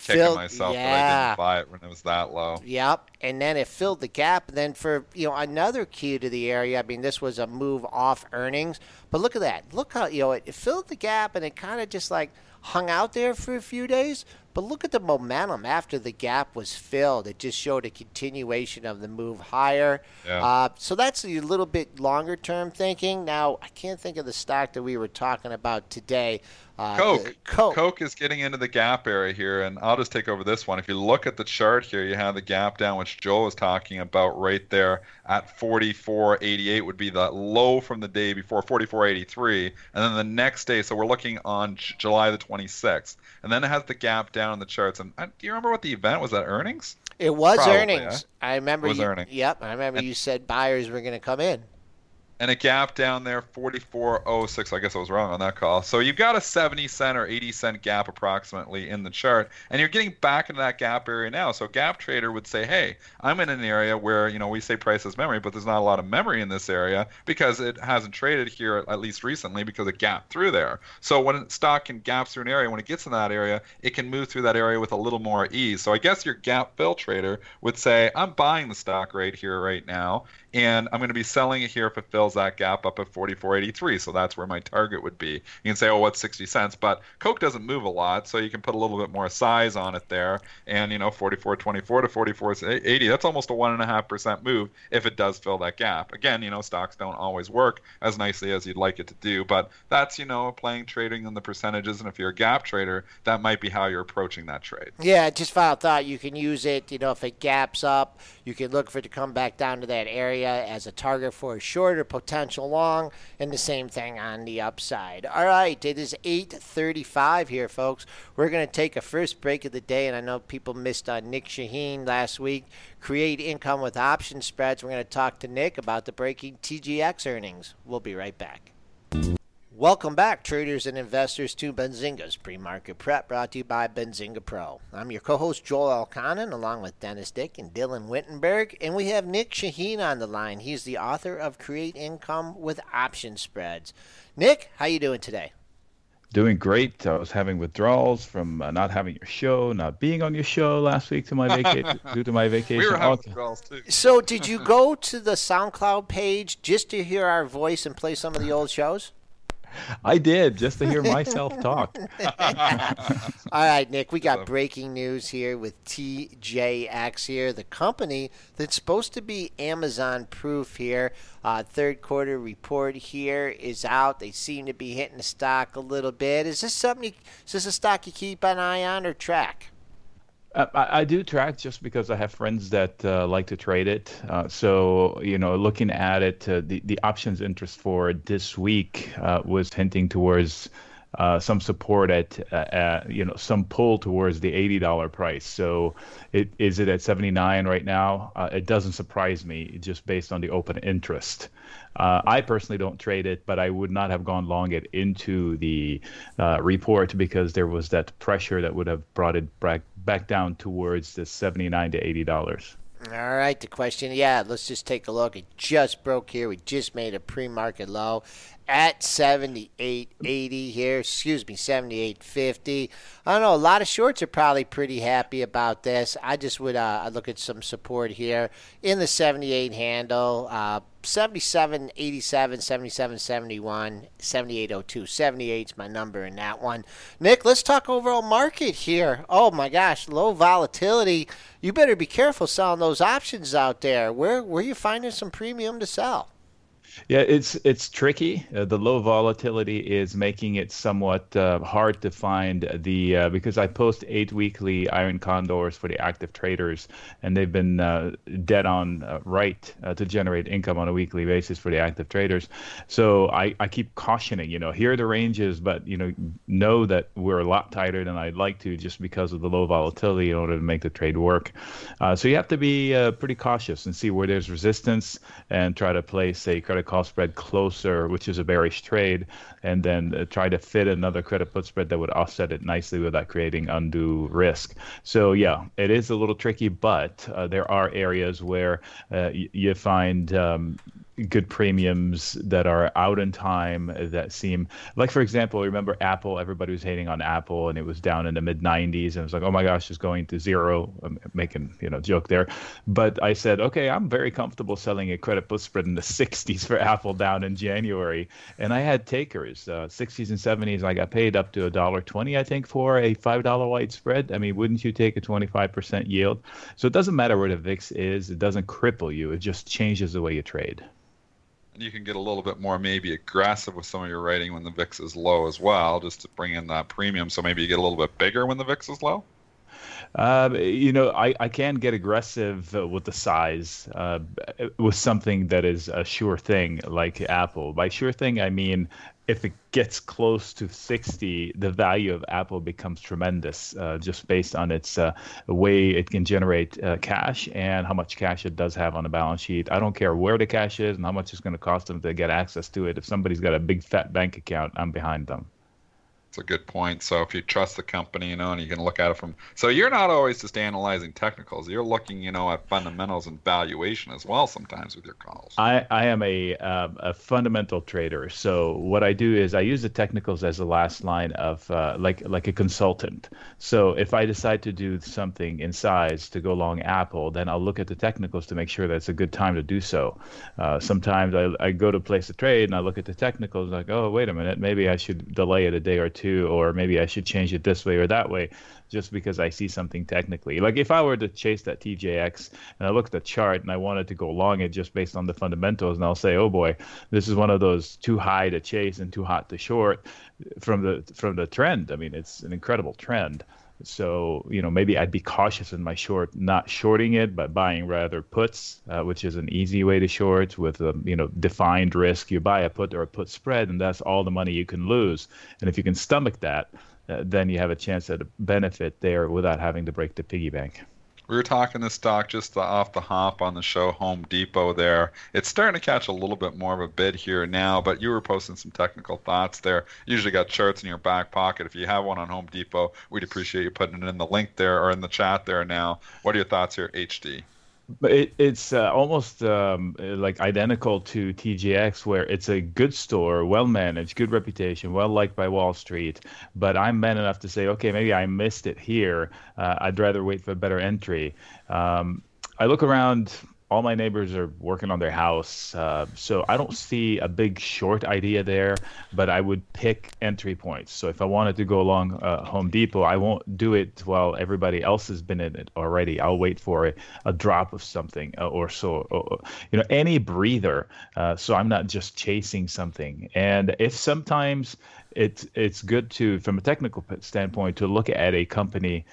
kicking myself that I didn't buy it when it was that low. Yep, and then it filled the gap. And then for another key to the area, I mean, this was a move off earnings, but look at that. Look how it filled the gap, and it kind of just like hung out there for a few days. But look at the momentum after the gap was filled. It just showed a continuation of the move higher. Yeah. So that's a little bit longer term thinking. Now, I can't think of the stock that we were talking about today. Coke. Coke is getting into the gap area here, and I'll just take over this one. If you look at the chart here, you have the gap down, which Joel was talking about right there at 44.88 would be the low from the day before, 44.83, and then the next day, so we're looking on July the 26th, and then it has the gap down in the charts. And do you remember what the event was? That earnings? It was Probably, earnings. Yeah? I remember. It was earnings. Yep, I remember you said buyers were going to come in. And a gap down there, 44.06. I guess I was wrong on that call. So you've got a 70-cent or 80-cent gap approximately in the chart, and you're getting back into that gap area now. So gap trader would say, hey, I'm in an area where, we say price is memory, but there's not a lot of memory in this area because it hasn't traded here, at least recently, because it gapped through there. So when stock can gap through an area, when it gets in that area, it can move through that area with a little more ease. So I guess your gap fill trader would say, I'm buying the stock right here, right now, and I'm going to be selling it here if it fills that gap up at 44.83. So that's where my target would be. You can say, oh, what's 60 cents? But Coke doesn't move a lot, so you can put a little bit more size on it there. And, 44.24 to 44.80, that's almost a 1.5% move if it does fill that gap. Again, stocks don't always work as nicely as you'd like it to do. But that's, playing trading in the percentages. And if you're a gap trader, that might be how you're approaching that trade. Yeah, just final thought. You can use it, if it gaps up, you can look for it to come back down to that area as a target for a shorter potential long, and the same thing on the upside. All right, it is 8:35 here, folks. We're going to take a first break of the day, and I know people missed Nick Shaheen last week. Create income with option spreads. We're going to talk to Nick about the breaking TGX earnings. We'll be right back. Welcome back, traders and investors, to Benzinga's Pre-Market Prep, brought to you by Benzinga Pro. I'm your co-host, Joel Elconin, along with Dennis Dick and Dylan Wittenberg, and we have Nick Shaheen on the line. He's the author of Create Income with Option Spreads. Nick, how you doing today? Doing great. I was having withdrawals from not having your show, not being on your show last week to my due to my vacation. We were having withdrawals too. So did you go to the SoundCloud page just to hear our voice and play some of the old shows? I did, just to hear myself talk. All right, Nick, we got breaking news here with TJX here, the company that's supposed to be Amazon-proof here. Third quarter report here is out. They seem to be hitting the stock a little bit. Is this a stock you keep an eye on or track? I do track just because I have friends that like to trade it. So, looking at it, the options interest for this week was hinting towards some support at, some pull towards the $80 price. So is it at 79 right now? It doesn't surprise me just based on the open interest. I personally don't trade it, but I would not have gone long it into the report because there was that pressure that would have brought it back down towards the $79 to $80. All right, the question, let's just take a look. It just broke here. We just made a pre-market low at 78.80 here. 78.50. I don't know. A lot of shorts are probably pretty happy about this. I just would look at some support here in the 78 handle. 77.87, 77.71, 78.02. 78's my number in that one. Nick, let's talk overall market here. Oh my gosh, low volatility. You better be careful selling those options out there. Where are you finding some premium to sell? Yeah, it's tricky. The low volatility is making it somewhat hard to find because I post 8 weekly iron condors for the active traders, and they've been dead on right to generate income on a weekly basis for the active traders. So I keep cautioning, here are the ranges, but know that we're a lot tighter than I'd like to just because of the low volatility in order to make the trade work. So you have to be pretty cautious and see where there's resistance and try to place a credit call spread closer, which is a bearish trade, and then try to fit another credit put spread that would offset it nicely without creating undue risk. So yeah, it is a little tricky, but there are areas where you find good premiums that are out in time that seem like, for example, remember Apple? Everybody was hating on Apple, and it was down in the mid 90s, and it was like, oh my gosh, it's going to zero. I'm making joke there, but I said, okay, I'm very comfortable selling a credit put spread in the 60s for Apple down in January, and I had takers, 60s and 70s. I got paid up to $1.20, I think, for a $5 wide spread. I mean, wouldn't you take a 25% yield? So it doesn't matter where the VIX is; it doesn't cripple you. It just changes the way you trade. And you can get a little bit more maybe aggressive with some of your writing when the VIX is low as well, just to bring in that premium. So maybe you get a little bit bigger when the VIX is low. I can get aggressive with the size with something that is a sure thing like Apple. By sure thing, I mean if it gets close to 60, the value of Apple becomes tremendous just based on its way it can generate cash and how much cash it does have on the balance sheet. I don't care where the cash is and how much it's going to cost them to get access to it. If somebody's got a big fat bank account, I'm behind them. It's a good point. So if you trust the company, and you can look at it from, so you're not always just analyzing technicals. You're looking, at fundamentals and valuation as well sometimes with your calls. I am a fundamental trader. So what I do is I use the technicals as the last line of like a consultant. So if I decide to do something in size to go long Apple, then I'll look at the technicals to make sure that it's a good time to do so. Sometimes I go to place a trade and I look at the technicals like, oh, wait a minute, maybe I should delay it a day or two. Or maybe I should change it this way or that way just because I see something technically. Like if I were to chase that TJX and I look at the chart and I wanted to go long it just based on the fundamentals, and I'll say, oh boy, this is one of those too high to chase and too hot to short from the trend. I mean, it's an incredible trend. So, maybe I'd be cautious in my short, not shorting it, but buying rather puts, which is an easy way to short with a, defined risk. You buy a put or a put spread, and that's all the money you can lose. And if you can stomach that, then you have a chance at a benefit there without having to break the piggy bank. We were talking this stock just off the hop on the show, Home Depot there. It's starting to catch a little bit more of a bid here now, but you were posting some technical thoughts there. You usually got charts in your back pocket. If you have one on Home Depot, we'd appreciate you putting it in the link there or in the chat there now. What are your thoughts here, HD? It's almost like identical to TJX, where it's a good store, well managed, good reputation, well liked by Wall Street. But I'm man enough to say, okay, maybe I missed it here. I'd rather wait for a better entry. I look around. All my neighbors are working on their house, so I don't see a big short idea there, but I would pick entry points. So if I wanted to go along Home Depot, I won't do it while everybody else has been in it already. I'll wait for a drop of something or so, any breather, so I'm not just chasing something. And if sometimes it's good to, from a technical standpoint, to look at a company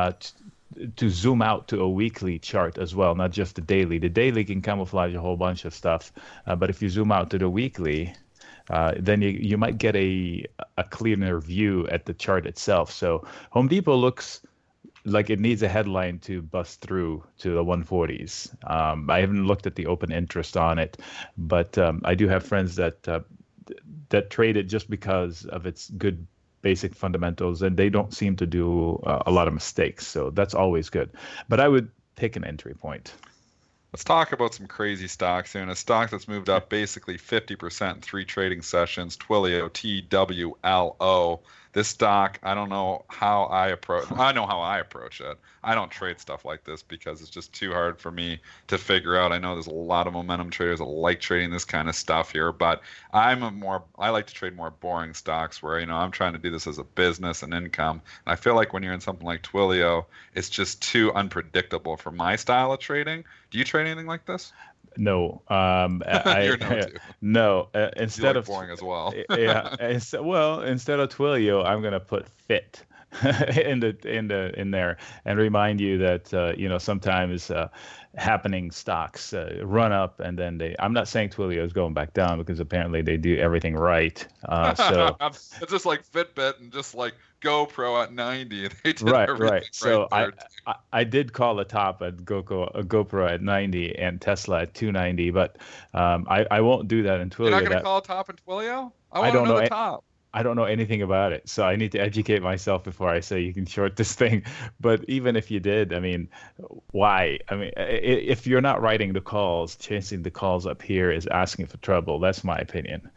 to zoom out to a weekly chart as well, not just the daily. The daily can camouflage a whole bunch of stuff, but if you zoom out to the weekly, then you might get a cleaner view at the chart itself. So Home Depot looks like it needs a headline to bust through to the 140s. I haven't looked at the open interest on it, but I do have friends that trade it just because of its good basic fundamentals, and they don't seem to do a lot of mistakes. So that's always good. But I would pick an entry point. Let's talk about some crazy stocks here. And a stock that's moved up basically 50% in 3 trading sessions, Twilio, TWLO. This stock, I don't know how I approach. I know how I approach it. I don't trade stuff like this because it's just too hard for me to figure out. I know there's a lot of momentum traders that like trading this kind of stuff here, but I like to trade more boring stocks where, I'm trying to do this as a business and income. And I feel like when you're in something like Twilio, it's just too unpredictable for my style of trading. Do you trade anything like this? No, You're no too. No. Instead like of boring as well. Yeah. Instead of Twilio, I'm gonna put Fit in there and remind you that sometimes happening stocks run up and then I'm not saying Twilio is going back down because apparently they do everything right. So it's just like Fitbit and just like GoPro at 90. They did right. So right I did call a top at GoPro at 90 and Tesla at 290, but I won't do that in Twilio. You're not going to call a top in Twilio? I don't know the top. I don't know anything about it, so I need to educate myself before I say you can short this thing. But even if you did, I mean, why? I mean, if you're not writing the calls, chasing the calls up here is asking for trouble. That's my opinion.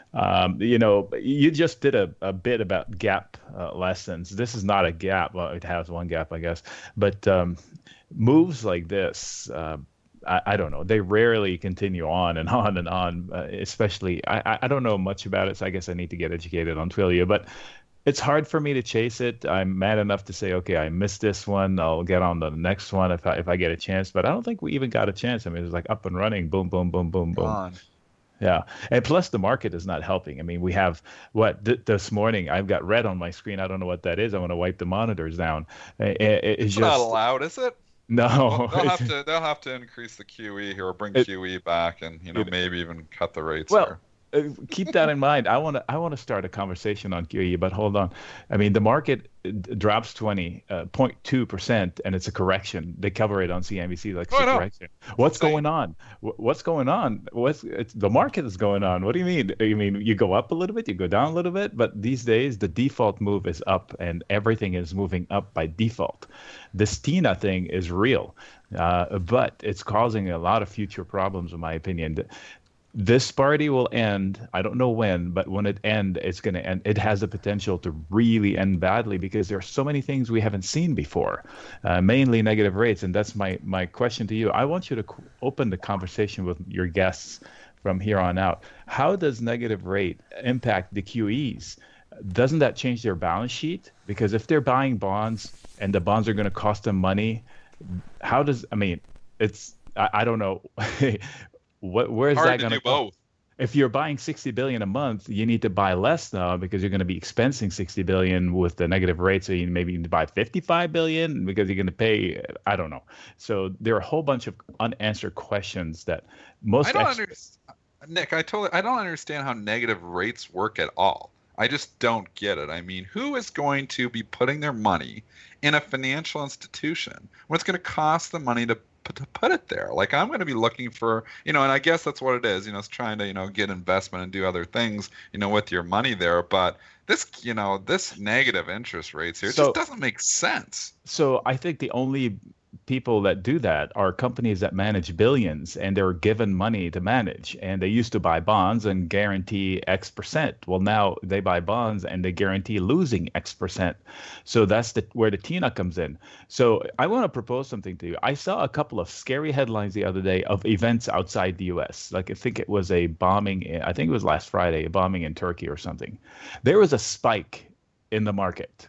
You just did a bit about gap lessons. This is not a gap. Well, it has one gap, I guess. But moves like this, I don't know. They rarely continue on and on and on, especially I don't know much about it, so I guess I need to get educated on Twilio. But it's hard for me to chase it. I'm mad enough to say, okay, I missed this one. I'll get on the next one if I get a chance. But I don't think we even got a chance. I mean, it was like up and running, boom, boom, boom, boom, boom. On. Yeah. And plus the market is not helping. I mean, we have this morning, I've got red on my screen. I don't know what that is. I want to wipe the monitors down. It's just not allowed, is it? No. They'll have to increase the QE here or bring QE back and maybe even cut the rates here. Keep that in mind. I want to start a conversation on QE, but hold on. I mean, the market drops 0.2%, and it's a correction. They cover it on CNBC like it's a correction. What's going on? What's going on? The market is going on. What do you mean? You mean you go up a little bit, you go down a little bit, but these days the default move is up, and everything is moving up by default. This TINA thing is real, but it's causing a lot of future problems, in my opinion. This party will end. I don't know when, but when it ends, it's going to end. It has the potential to really end badly because there are so many things we haven't seen before, mainly negative rates. And that's my question to you. I want you to open the conversation with your guests from here on out. How does negative rate impact the QEs? Doesn't that change their balance sheet? Because if they're buying bonds and the bonds are going to cost them money, I don't know. Where's that going to go? Both. If you're buying $60 billion a month, you need to buy less now because you're going to be expensing $60 billion with the negative rate. So you maybe need to buy $55 billion because you're going to pay. I don't know. So there are a whole bunch of unanswered questions that most. Nick, I don't understand how negative rates work at all. I just don't get it. I mean, who is going to be putting their money in a financial institution when it's going to cost the money to put it there? Like, I'm going to be looking for, and I guess that's what it is, it's trying to, get investment and do other things, with your money there. But this, this negative interest rates here, it just doesn't make sense. So I think the only people that do that are companies that manage billions, and they're given money to manage, and they used to buy bonds and guarantee X percent. Well, now they buy bonds and they guarantee losing X percent. So that's where the TINA comes in. So I want to propose something to you. I saw a couple of scary headlines the other day of events outside the US. Like, I think it was a bombing, I think it was last Friday, a bombing in Turkey or something. There was a spike in the market.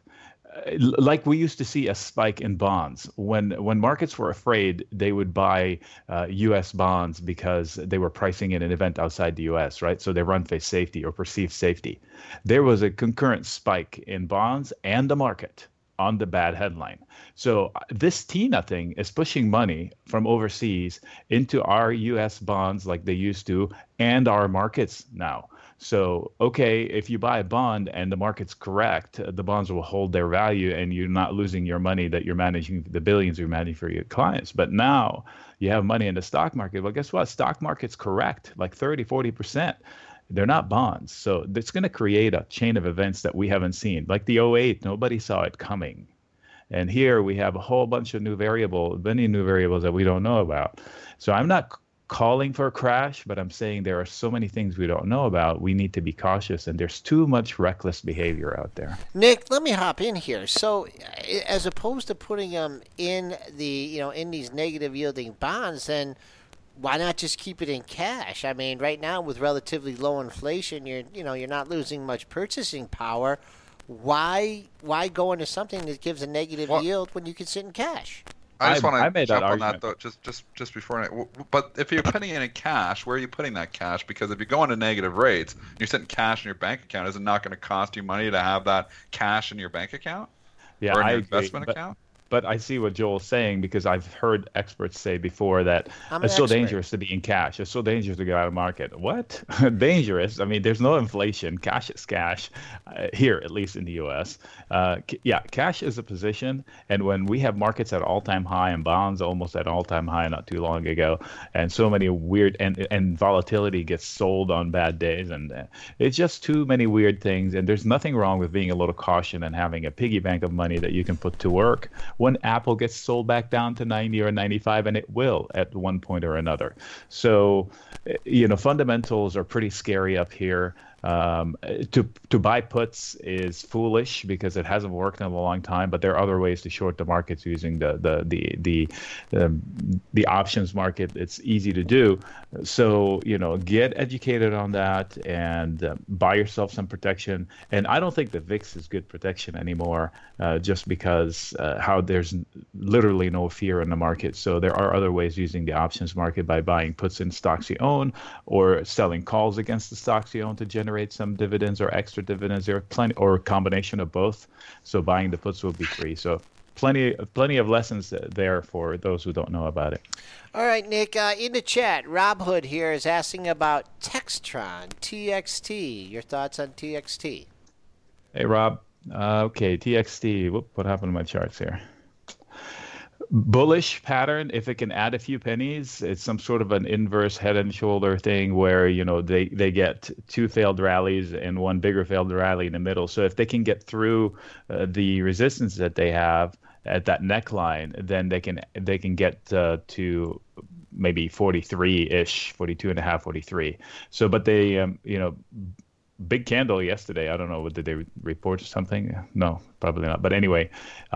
Like we used to see a spike in bonds. When markets were afraid, they would buy U.S. bonds because they were pricing in an event outside the U.S., right? So they run face safety or perceived safety. There was a concurrent spike in bonds and the market on the bad headline. So this TINA thing is pushing money from overseas into our U.S. bonds like they used to, and our markets now. So, okay, if you buy a bond and the market's correct, the bonds will hold their value and you're not losing your money that you're managing, the billions you're managing for your clients. But now you have money in the stock market. Well, guess what? Stock market's correct, like 30, 40%. They're not bonds. So it's going to create a chain of events that we haven't seen. Like the 2008, nobody saw it coming. And here we have a whole bunch of many new variables that we don't know about. So I'm not calling for a crash, but I'm saying there are so many things we don't know about. We need to be cautious, and there's too much reckless behavior out there. Nick, let me hop in here. So, as opposed to putting them in in these negative yielding bonds, then why not just keep it in cash? I mean, right now with relatively low inflation, you're not losing much purchasing power. Why go into something that gives a negative yield when you can sit in cash? I just want to jump on that, though, just before. But if you're putting it in cash, where are you putting that cash? Because if you go into negative rates, you're sitting cash in your bank account. Is it not going to cost you money to have that cash in your bank account? Yeah, or in your investment account? But I see what Joel's saying because I've heard experts say before that it's so dangerous to be in cash. It's so dangerous to get out of market. What? Dangerous? I mean, there's no inflation. Cash is cash here, at least in the U.S. Yeah, cash is a position. And when we have markets at all-time high and bonds almost at all-time high not too long ago, and so many weird and volatility gets sold on bad days, and it's just too many weird things. And there's nothing wrong with being a little caution and having a piggy bank of money that you can put to work when Apple gets sold back down to 90 or 95, and it will at one point or another. So, fundamentals are pretty scary up here. To buy puts is foolish because it hasn't worked in a long time. But there are other ways to short the markets using the options market. It's easy to do. So get educated on that and buy yourself some protection. And I don't think the VIX is good protection anymore, just because how there's literally no fear in the market. So there are other ways using the options market by buying puts in stocks you own or selling calls against the stocks you own to generate some dividends or extra dividends. There are plenty, or a combination of both. So buying the puts will be free. So plenty of lessons there for those who don't know about it. All right, Nick, in the chat, Rob Hood here is asking about Textron, TXT. Your thoughts on TXT? Hey, Rob. Okay, TXT. What happened to my charts here? Bullish pattern. If it can add a few pennies, it's some sort of an inverse head and shoulder thing where they get two failed rallies and one bigger failed rally in the middle. So if they can get through the resistance that they have at that neckline, then they can get to maybe 43-ish, 42.5, 43. So, but they big candle yesterday. I don't know. Did they report something? No, probably not. But anyway,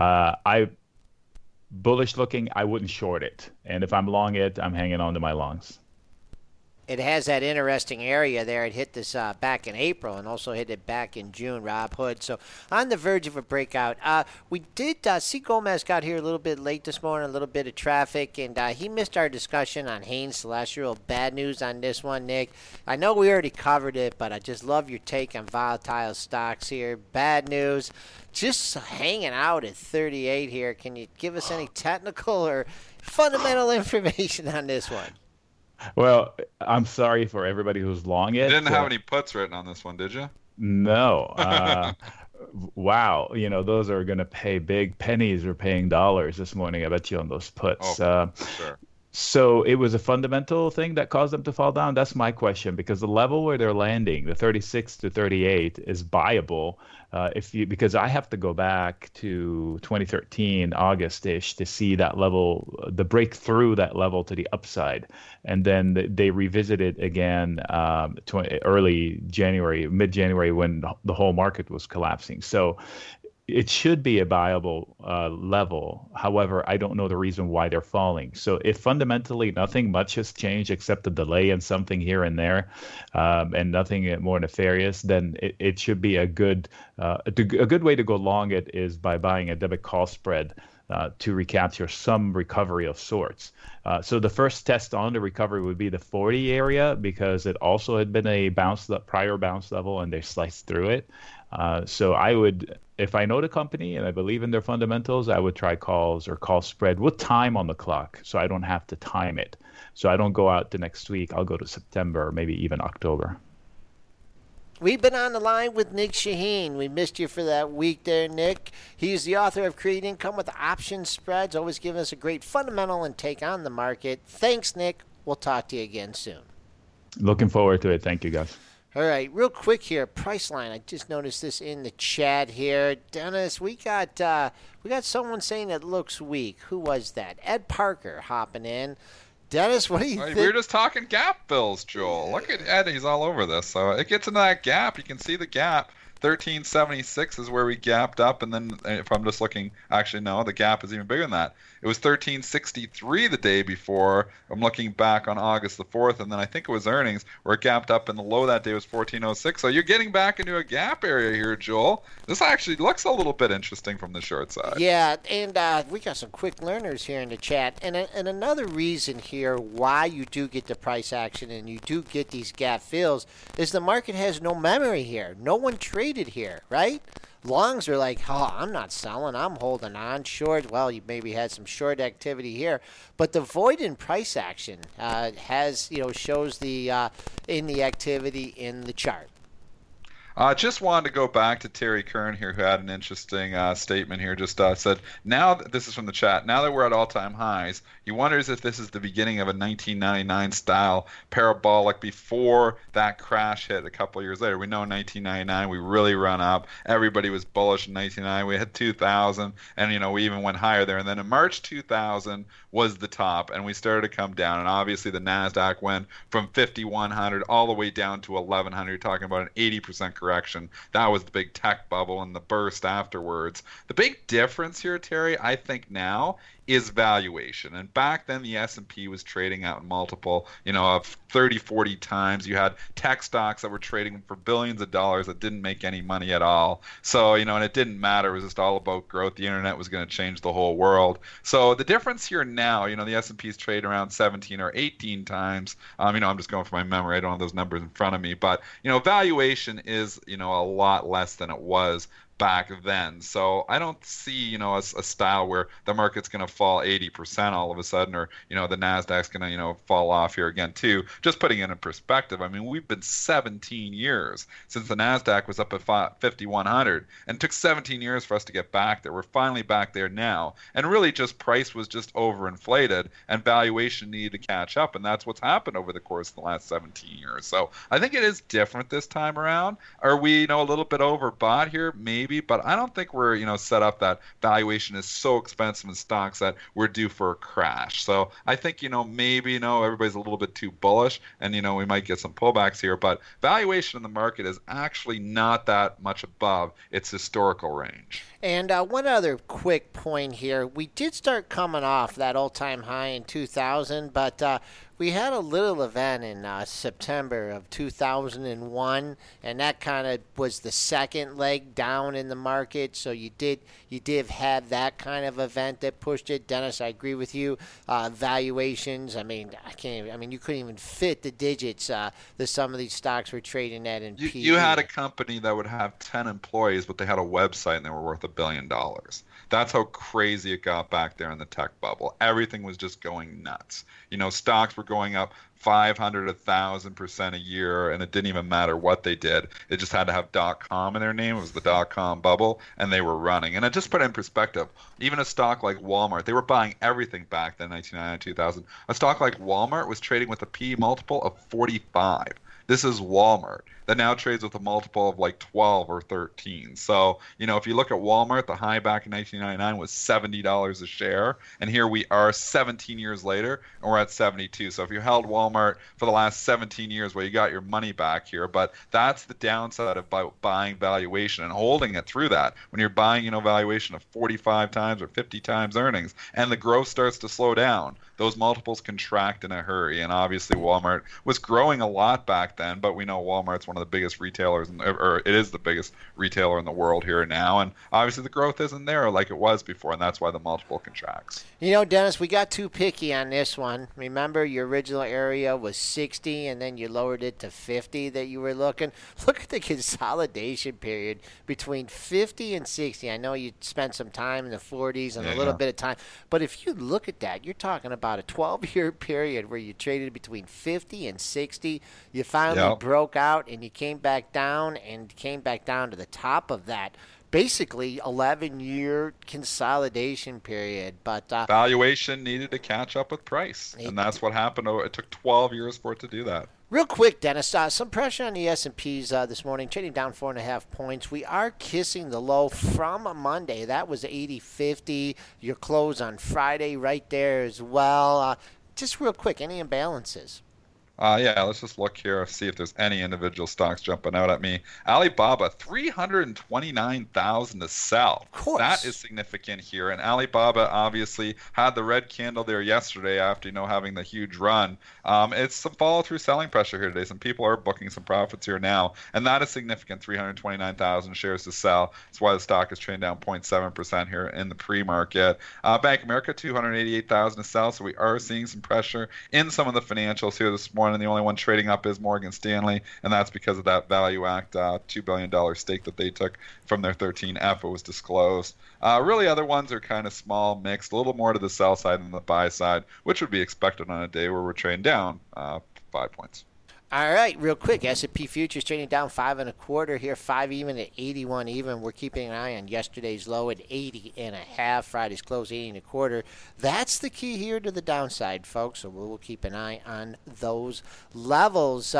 bullish looking, I wouldn't short it. And if I'm long it, I'm hanging on to my longs. It has that interesting area there. It hit this back in April and also hit it back in June, Rob Hood. So on the verge of a breakout. We did see Gomez got here a little bit late this morning, a little bit of traffic, and he missed our discussion on Hanes Celestial. Bad news on this one, Nick. I know we already covered it, but I just love your take on volatile stocks here. Bad news. Just hanging out at 38 here. Can you give us any technical or fundamental information on this one? Well, I'm sorry for everybody who's long it. You didn't have any puts written on this one, did you? No. Wow. Those are going to pay big pennies or paying dollars this morning, I bet you, on those puts. Oh, sure. So it was a fundamental thing that caused them to fall down? That's my question, because the level where they're landing, the 36 to 38, is buyable. Because I have to go back to 2013, August-ish, to see that level, the break through that level to the upside. And then they revisited again early January, mid-January, when the whole market was collapsing. So it should be a buyable level. However, I don't know the reason why they're falling. So if fundamentally nothing much has changed except a delay in something here and there, and nothing more nefarious, then it should be a good way to go long it is by buying a debit call spread to recapture some recovery of sorts. So the first test on the recovery would be the 40 area, because it also had been a prior bounce level and they sliced through it. So I would, if I know the company and I believe in their fundamentals, I would try calls or call spread with time on the clock, so I don't have to time it. So I don't go out to next week. I'll go to September or maybe even October. We've been on the line with Nick Shaheen. We missed you for that week there, Nick. He's the author of Create Income with Option Spreads, always giving us a great fundamental and take on the market. Thanks, Nick. We'll talk to you again soon. Looking forward to it. Thank you, guys. All right, real quick here, Priceline. I just noticed this in the chat here. Dennis, we got someone saying it looks weak. Who was that? Ed Parker hopping in. Dennis, what do you think? We were just talking gap fills, Joel. Look at Ed. He's all over this. So it gets into that gap. You can see the gap. 1376 is where we gapped up, and then if I'm just looking, actually no, the gap is even bigger than that. It was 1363 the day before. I'm looking back on August the 4th, and then I think it was earnings where it gapped up, and the low that day was 1406. So you're getting back into a gap area here, Joel. This actually looks a little bit interesting from the short side. Yeah, and we got some quick learners here in the chat. And another reason here why you do get the price action and you do get these gap fills is the market has no memory here. No one trades traded here, right? Longs are like, oh, I'm not selling. I'm holding on. Short, well, you maybe had some short activity here, but the void in price action has, shows the in the activity in the chart. Just wanted to go back to Terry Kern here, who had an interesting statement here. Just said, this is from the chat, now that we're at all-time highs, he wonders if this is the beginning of a 1999 style parabolic before that crash hit a couple of years later. We know in 1999 we really run up. Everybody was bullish in 1999. We hit 2000, and we even went higher there. And then in March 2000 was the top, and we started to come down. And obviously the Nasdaq went from 5,100 all the way down to 1,100. You're talking about an 80% correction. That was the big tech bubble and the burst afterwards. The big difference here, Terry, I think now is valuation. And back then the S&P was trading out multiple, of 30, 40 times. You had tech stocks that were trading for billions of dollars that didn't make any money at all. So, and it didn't matter. It was just all about growth. The internet was going to change the whole world. So the difference here now, the S&P's trade around 17 or 18 times. I'm just going from my memory. I don't have those numbers in front of me. But, valuation is, a lot less than it was back then. So I don't see, a style where the market's going to fall 80% all of a sudden, or, the Nasdaq's going to, fall off here again too. Just putting it in perspective, I mean, we've been 17 years since the Nasdaq was up at 5,100, and it took 17 years for us to get back there. We're finally back there now, and really just price was just overinflated, and valuation needed to catch up, and that's what's happened over the course of the last 17 years. So I think it is different this time around. Are we, a little bit overbought here? Maybe. But I don't think we're, set up that valuation is so expensive in stocks that we're due for a crash. So I think, maybe, everybody's a little bit too bullish, and, we might get some pullbacks here. But valuation in the market is actually not that much above its historical range. And one other quick point here. We did start coming off that all-time high in 2000, but we had a little event in September of 2001, and that kind of was the second leg down in the market. So you did have that kind of event that pushed it. Dennis, I agree with you. Valuations, you couldn't even fit the digits that some of these stocks were trading at in PE. You had a company that would have 10 employees, but they had a website and they were worth $1 billion. That's how crazy it got back there in the tech bubble. Everything was just going nuts. Stocks were going up 500, 1,000% a year, and it didn't even matter what they did. It just had to have .com in their name. It was the .com bubble, and they were running. And it just put it in perspective. Even a stock like Walmart, they were buying everything back then, 1999, 2000. A stock like Walmart was trading with a P multiple of 45. This is Walmart that now trades with a multiple of like 12 or 13. So, if you look at Walmart, the high back in 1999 was $70 a share. And here we are 17 years later, and we're at 72. So if you held Walmart for the last 17 years, well, you got your money back here. But that's the downside of buying valuation and holding it through that. When you're buying, valuation of 45 times or 50 times earnings, and the growth starts to slow down, those multiples contract in a hurry. And obviously Walmart was growing a lot back then, but we know Walmart's one of the biggest retailers, or it is the biggest retailer in the world here now. And obviously the growth isn't there like it was before, and that's why the multiple contracts. Dennis, we got too picky on this one. Remember, your original area was 60, and then you lowered it to 50 that you were looking. Look at the consolidation period between 50 and 60. I know you spent some time in the 40s and a little bit of time, but if you look at that, you're talking about a 12-year period where you traded between 50 and 60. You finally broke out, and you came back down to the top of that. Basically, 11-year consolidation period. But valuation needed to catch up with price, and that's what happened. It took 12 years for it to do that. Real quick, Dennis, some pressure on the S&Ps this morning, trading down 4.5 points. We are kissing the low from Monday. That was 80.50. Your close on Friday right there as well. Just real quick, any imbalances? Let's just look here, see if there's any individual stocks jumping out at me. Alibaba, 329,000 to sell. Of course. That is significant here. And Alibaba obviously had the red candle there yesterday after, having the huge run. It's some follow-through selling pressure here today. Some people are booking some profits here now, and that is significant, 329,000 shares to sell. That's why the stock is trading down 0.7% here in the pre-market. Bank of America, 288,000 to sell, so we are seeing some pressure in some of the financials here this morning. one, and the only one trading up is Morgan Stanley, and that's because of that Value Act $2 billion stake that they took from their 13F. It was disclosed. Really, other ones are kind of small, mixed, a little more to the sell side than the buy side, which would be expected on a day where we're trading down 5 points. All right, real quick, S&P futures trading down 5 1/4 here, 5 even at 81 even. We're keeping an eye on yesterday's low at 80.5. Friday's close 80 1/4. That's the key here to the downside, folks. So we'll keep an eye on those levels.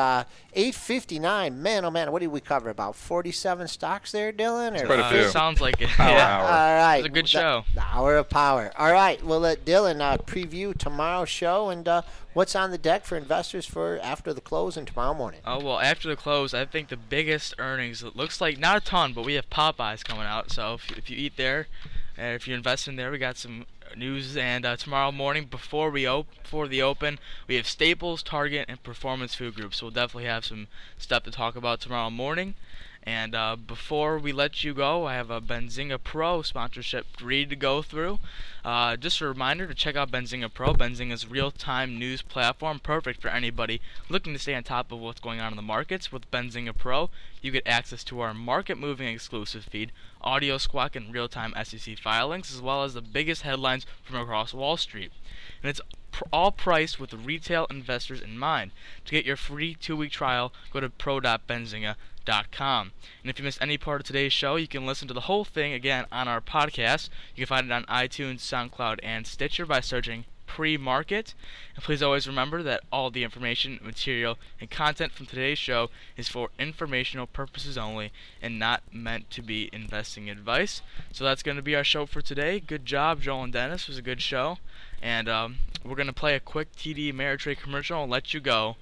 8:59. Man, oh man, what did we cover? About 47 stocks there, Dylan? Quite a few. Sounds like it. Hour. All right, It was a good show. The hour of power. All right, we'll let Dylan preview tomorrow's show and what's on the deck for investors for after the close and tomorrow morning. Oh, well, after the close, I think the biggest earnings, it looks like not a ton, but we have Popeyes coming out. So if you eat there, and if you invest in there, we got some news. And tomorrow morning, before the open, we have Staples, Target, and Performance Food Group. So we'll definitely have some stuff to talk about tomorrow morning. And before we let you go, I have a Benzinga Pro sponsorship ready to go through. Just a reminder to check out Benzinga Pro. Benzinga's real-time news platform, perfect for anybody looking to stay on top of what's going on in the markets. With Benzinga Pro, you get access to our market-moving exclusive feed, audio squawk, and real-time SEC filings, as well as the biggest headlines from across Wall Street. And it's all priced with retail investors in mind. To get your free 2-week trial, go to pro.benzinga.com. And if you missed any part of today's show, you can listen to the whole thing again on our podcast. You can find it on iTunes, SoundCloud, and Stitcher by searching Pre-Market. And please always remember that all the information, material, and content from today's show is for informational purposes only and not meant to be investing advice. So that's going to be our show for today. Good job, Joel and Dennis. It was a good show. And we're going to play a quick TD Ameritrade commercial and let you go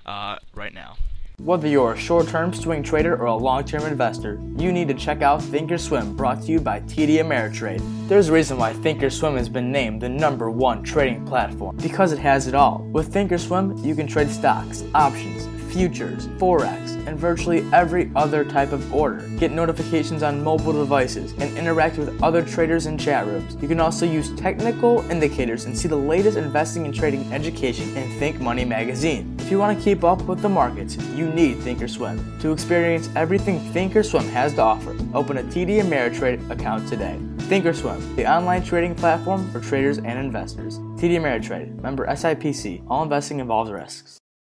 right now. Whether you're a short-term swing trader or a long-term investor, you need to check out Thinkorswim, brought to you by TD Ameritrade. There's a reason why Thinkorswim has been named the #1 trading platform, because it has it all. With Thinkorswim, you can trade stocks, options, futures, forex, and virtually every other type of order. Get notifications on mobile devices and interact with other traders in chat rooms. You can also use technical indicators and see the latest investing and trading education in Think Money magazine. If you want to keep up with the markets, you need Thinkorswim. To experience everything Thinkorswim has to offer, open a TD Ameritrade account today. Thinkorswim, the online trading platform for traders and investors. TD Ameritrade, member SIPC. All investing involves risks.